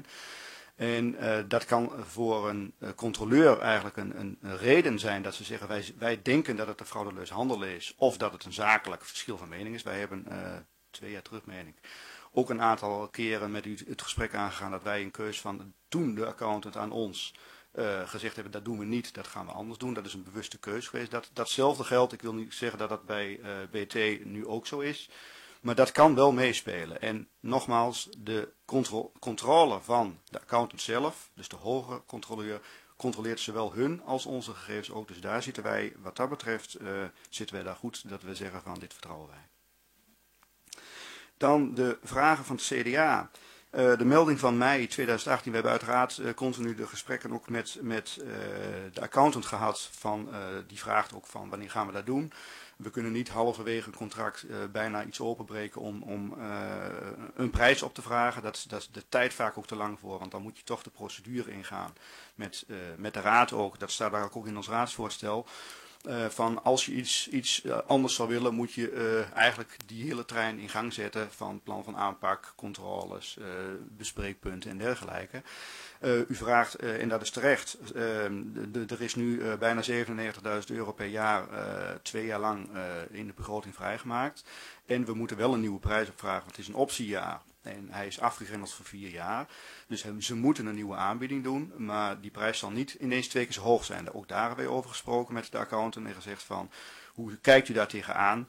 En uh, dat kan voor een uh, controleur eigenlijk een, een, een reden zijn dat ze zeggen, wij, wij denken dat het een fraudeleus handelen is, of dat het een zakelijk verschil van mening is. Wij hebben uh, twee jaar terug, meen ik, ook een aantal keren met u het gesprek aangegaan dat wij een keus van toen de accountant aan ons Uh, gezegd hebben, dat doen we niet, dat gaan we anders doen. Dat is een bewuste keuze geweest. Dat, datzelfde geldt, ik wil niet zeggen dat dat bij uh, B T nu ook zo is, maar dat kan wel meespelen. En nogmaals, de contro controle van de accountant zelf, dus de hoge controleur, controleert zowel hun als onze gegevens ook. Dus daar zitten wij, wat dat betreft, uh, zitten wij daar goed, dat we zeggen van dit vertrouwen wij. Dan de vragen van het C D A. Uh, de melding van mei tweeduizend achttien, we hebben uiteraard uh, continu de gesprekken ook met, met uh, de accountant gehad. Van, uh, die vraagt ook van wanneer gaan we dat doen. We kunnen niet halverwege een contract uh, bijna iets openbreken om, om uh, een prijs op te vragen. Dat, dat is de tijd vaak ook te lang voor, want dan moet je toch de procedure ingaan. Met, uh, met de raad ook, dat staat daar ook in ons raadsvoorstel. Uh, van als je iets, iets uh, anders zou willen, moet je uh, eigenlijk die hele trein in gang zetten van plan van aanpak, controles, uh, bespreekpunten en dergelijke. Uh, u vraagt, uh, en dat is terecht, uh, de, de, er is nu uh, bijna zevenennegentigduizend euro per jaar, uh, twee jaar lang uh, in de begroting vrijgemaakt. En we moeten wel een nieuwe prijs opvragen, want het is een optiejaar. En hij is afgegrendeld voor vier jaar. Dus ze moeten een nieuwe aanbieding doen. Maar die prijs zal niet ineens twee keer zo hoog zijn. Ook daar hebben we over gesproken met de accountant en gezegd van, hoe kijkt u daar tegenaan?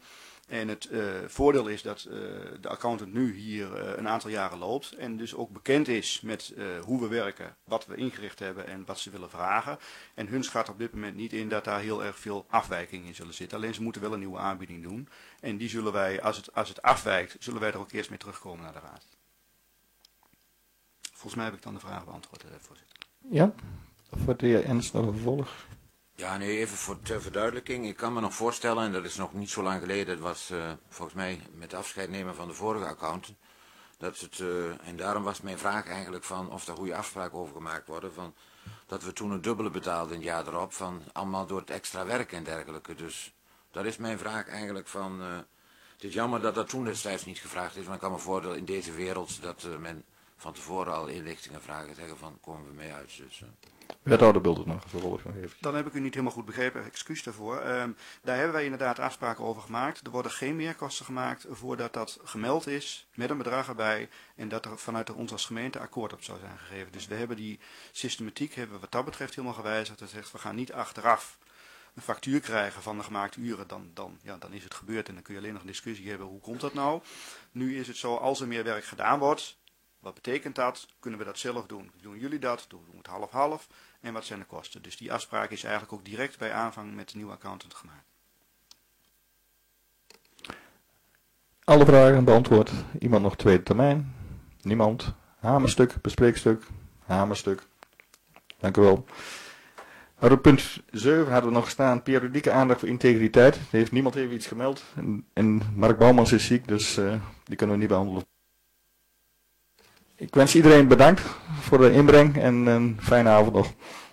En het uh, voordeel is dat uh, de accountant nu hier uh, een aantal jaren loopt en dus ook bekend is met uh, hoe we werken, wat we ingericht hebben en wat ze willen vragen. En hun schat op dit moment niet in dat daar heel erg veel afwijkingen in zullen zitten. Alleen ze moeten wel een nieuwe aanbieding doen. En die zullen wij, als het, als het afwijkt, zullen wij er ook eerst mee terugkomen naar de raad. Volgens mij heb ik dan de vraag beantwoord, uh, voorzitter. Ja, voor de heer Ernst nog een vervolg. Ja, nee, even voor ter verduidelijking. Ik kan me nog voorstellen, en dat is nog niet zo lang geleden, het was uh, volgens mij met afscheid nemen van de vorige accountant, dat het, uh, en daarom was mijn vraag eigenlijk van of er goede afspraken over gemaakt worden, van, dat we toen het dubbele betaalden in het jaar erop, van allemaal door het extra werk en dergelijke. Dus dat is mijn vraag eigenlijk van, uh, het is jammer dat dat toen destijds niet gevraagd is, maar ik kan me voorstellen in deze wereld dat uh, men van tevoren al inlichtingen vragen en zeggen van, komen we mee uit. Dus, uh, Wethouder Bulters nog een vervolg van geven. Dan heb ik u niet helemaal goed begrepen, excuus daarvoor. Um, daar hebben wij inderdaad afspraken over gemaakt. Er worden geen meerkosten gemaakt voordat dat gemeld is, met een bedrag erbij, en dat er vanuit ons als gemeente akkoord op zou zijn gegeven. Dus we hebben die systematiek, hebben we wat dat betreft helemaal gewijzigd. Dat zegt, we gaan niet achteraf een factuur krijgen van de gemaakte uren, dan, dan, ja, dan is het gebeurd en dan kun je alleen nog een discussie hebben, hoe komt dat nou? Nu is het zo, als er meer werk gedaan wordt, wat betekent dat? Kunnen we dat zelf doen? Doen jullie dat? Doen we het half-half? En wat zijn de kosten? Dus die afspraak is eigenlijk ook direct bij aanvang met de nieuwe accountant gemaakt. Alle vragen beantwoord. Iemand nog tweede termijn? Niemand? Hamerstuk, bespreekstuk? Hamerstuk. Dank u wel. Op punt zeven hadden we nog staan periodieke aandacht voor integriteit. Er heeft niemand even iets gemeld. En, en Mark Bouwmans is ziek, dus uh, die kunnen we niet behandelen. Ik wens iedereen bedankt voor de inbreng en een fijne avond nog.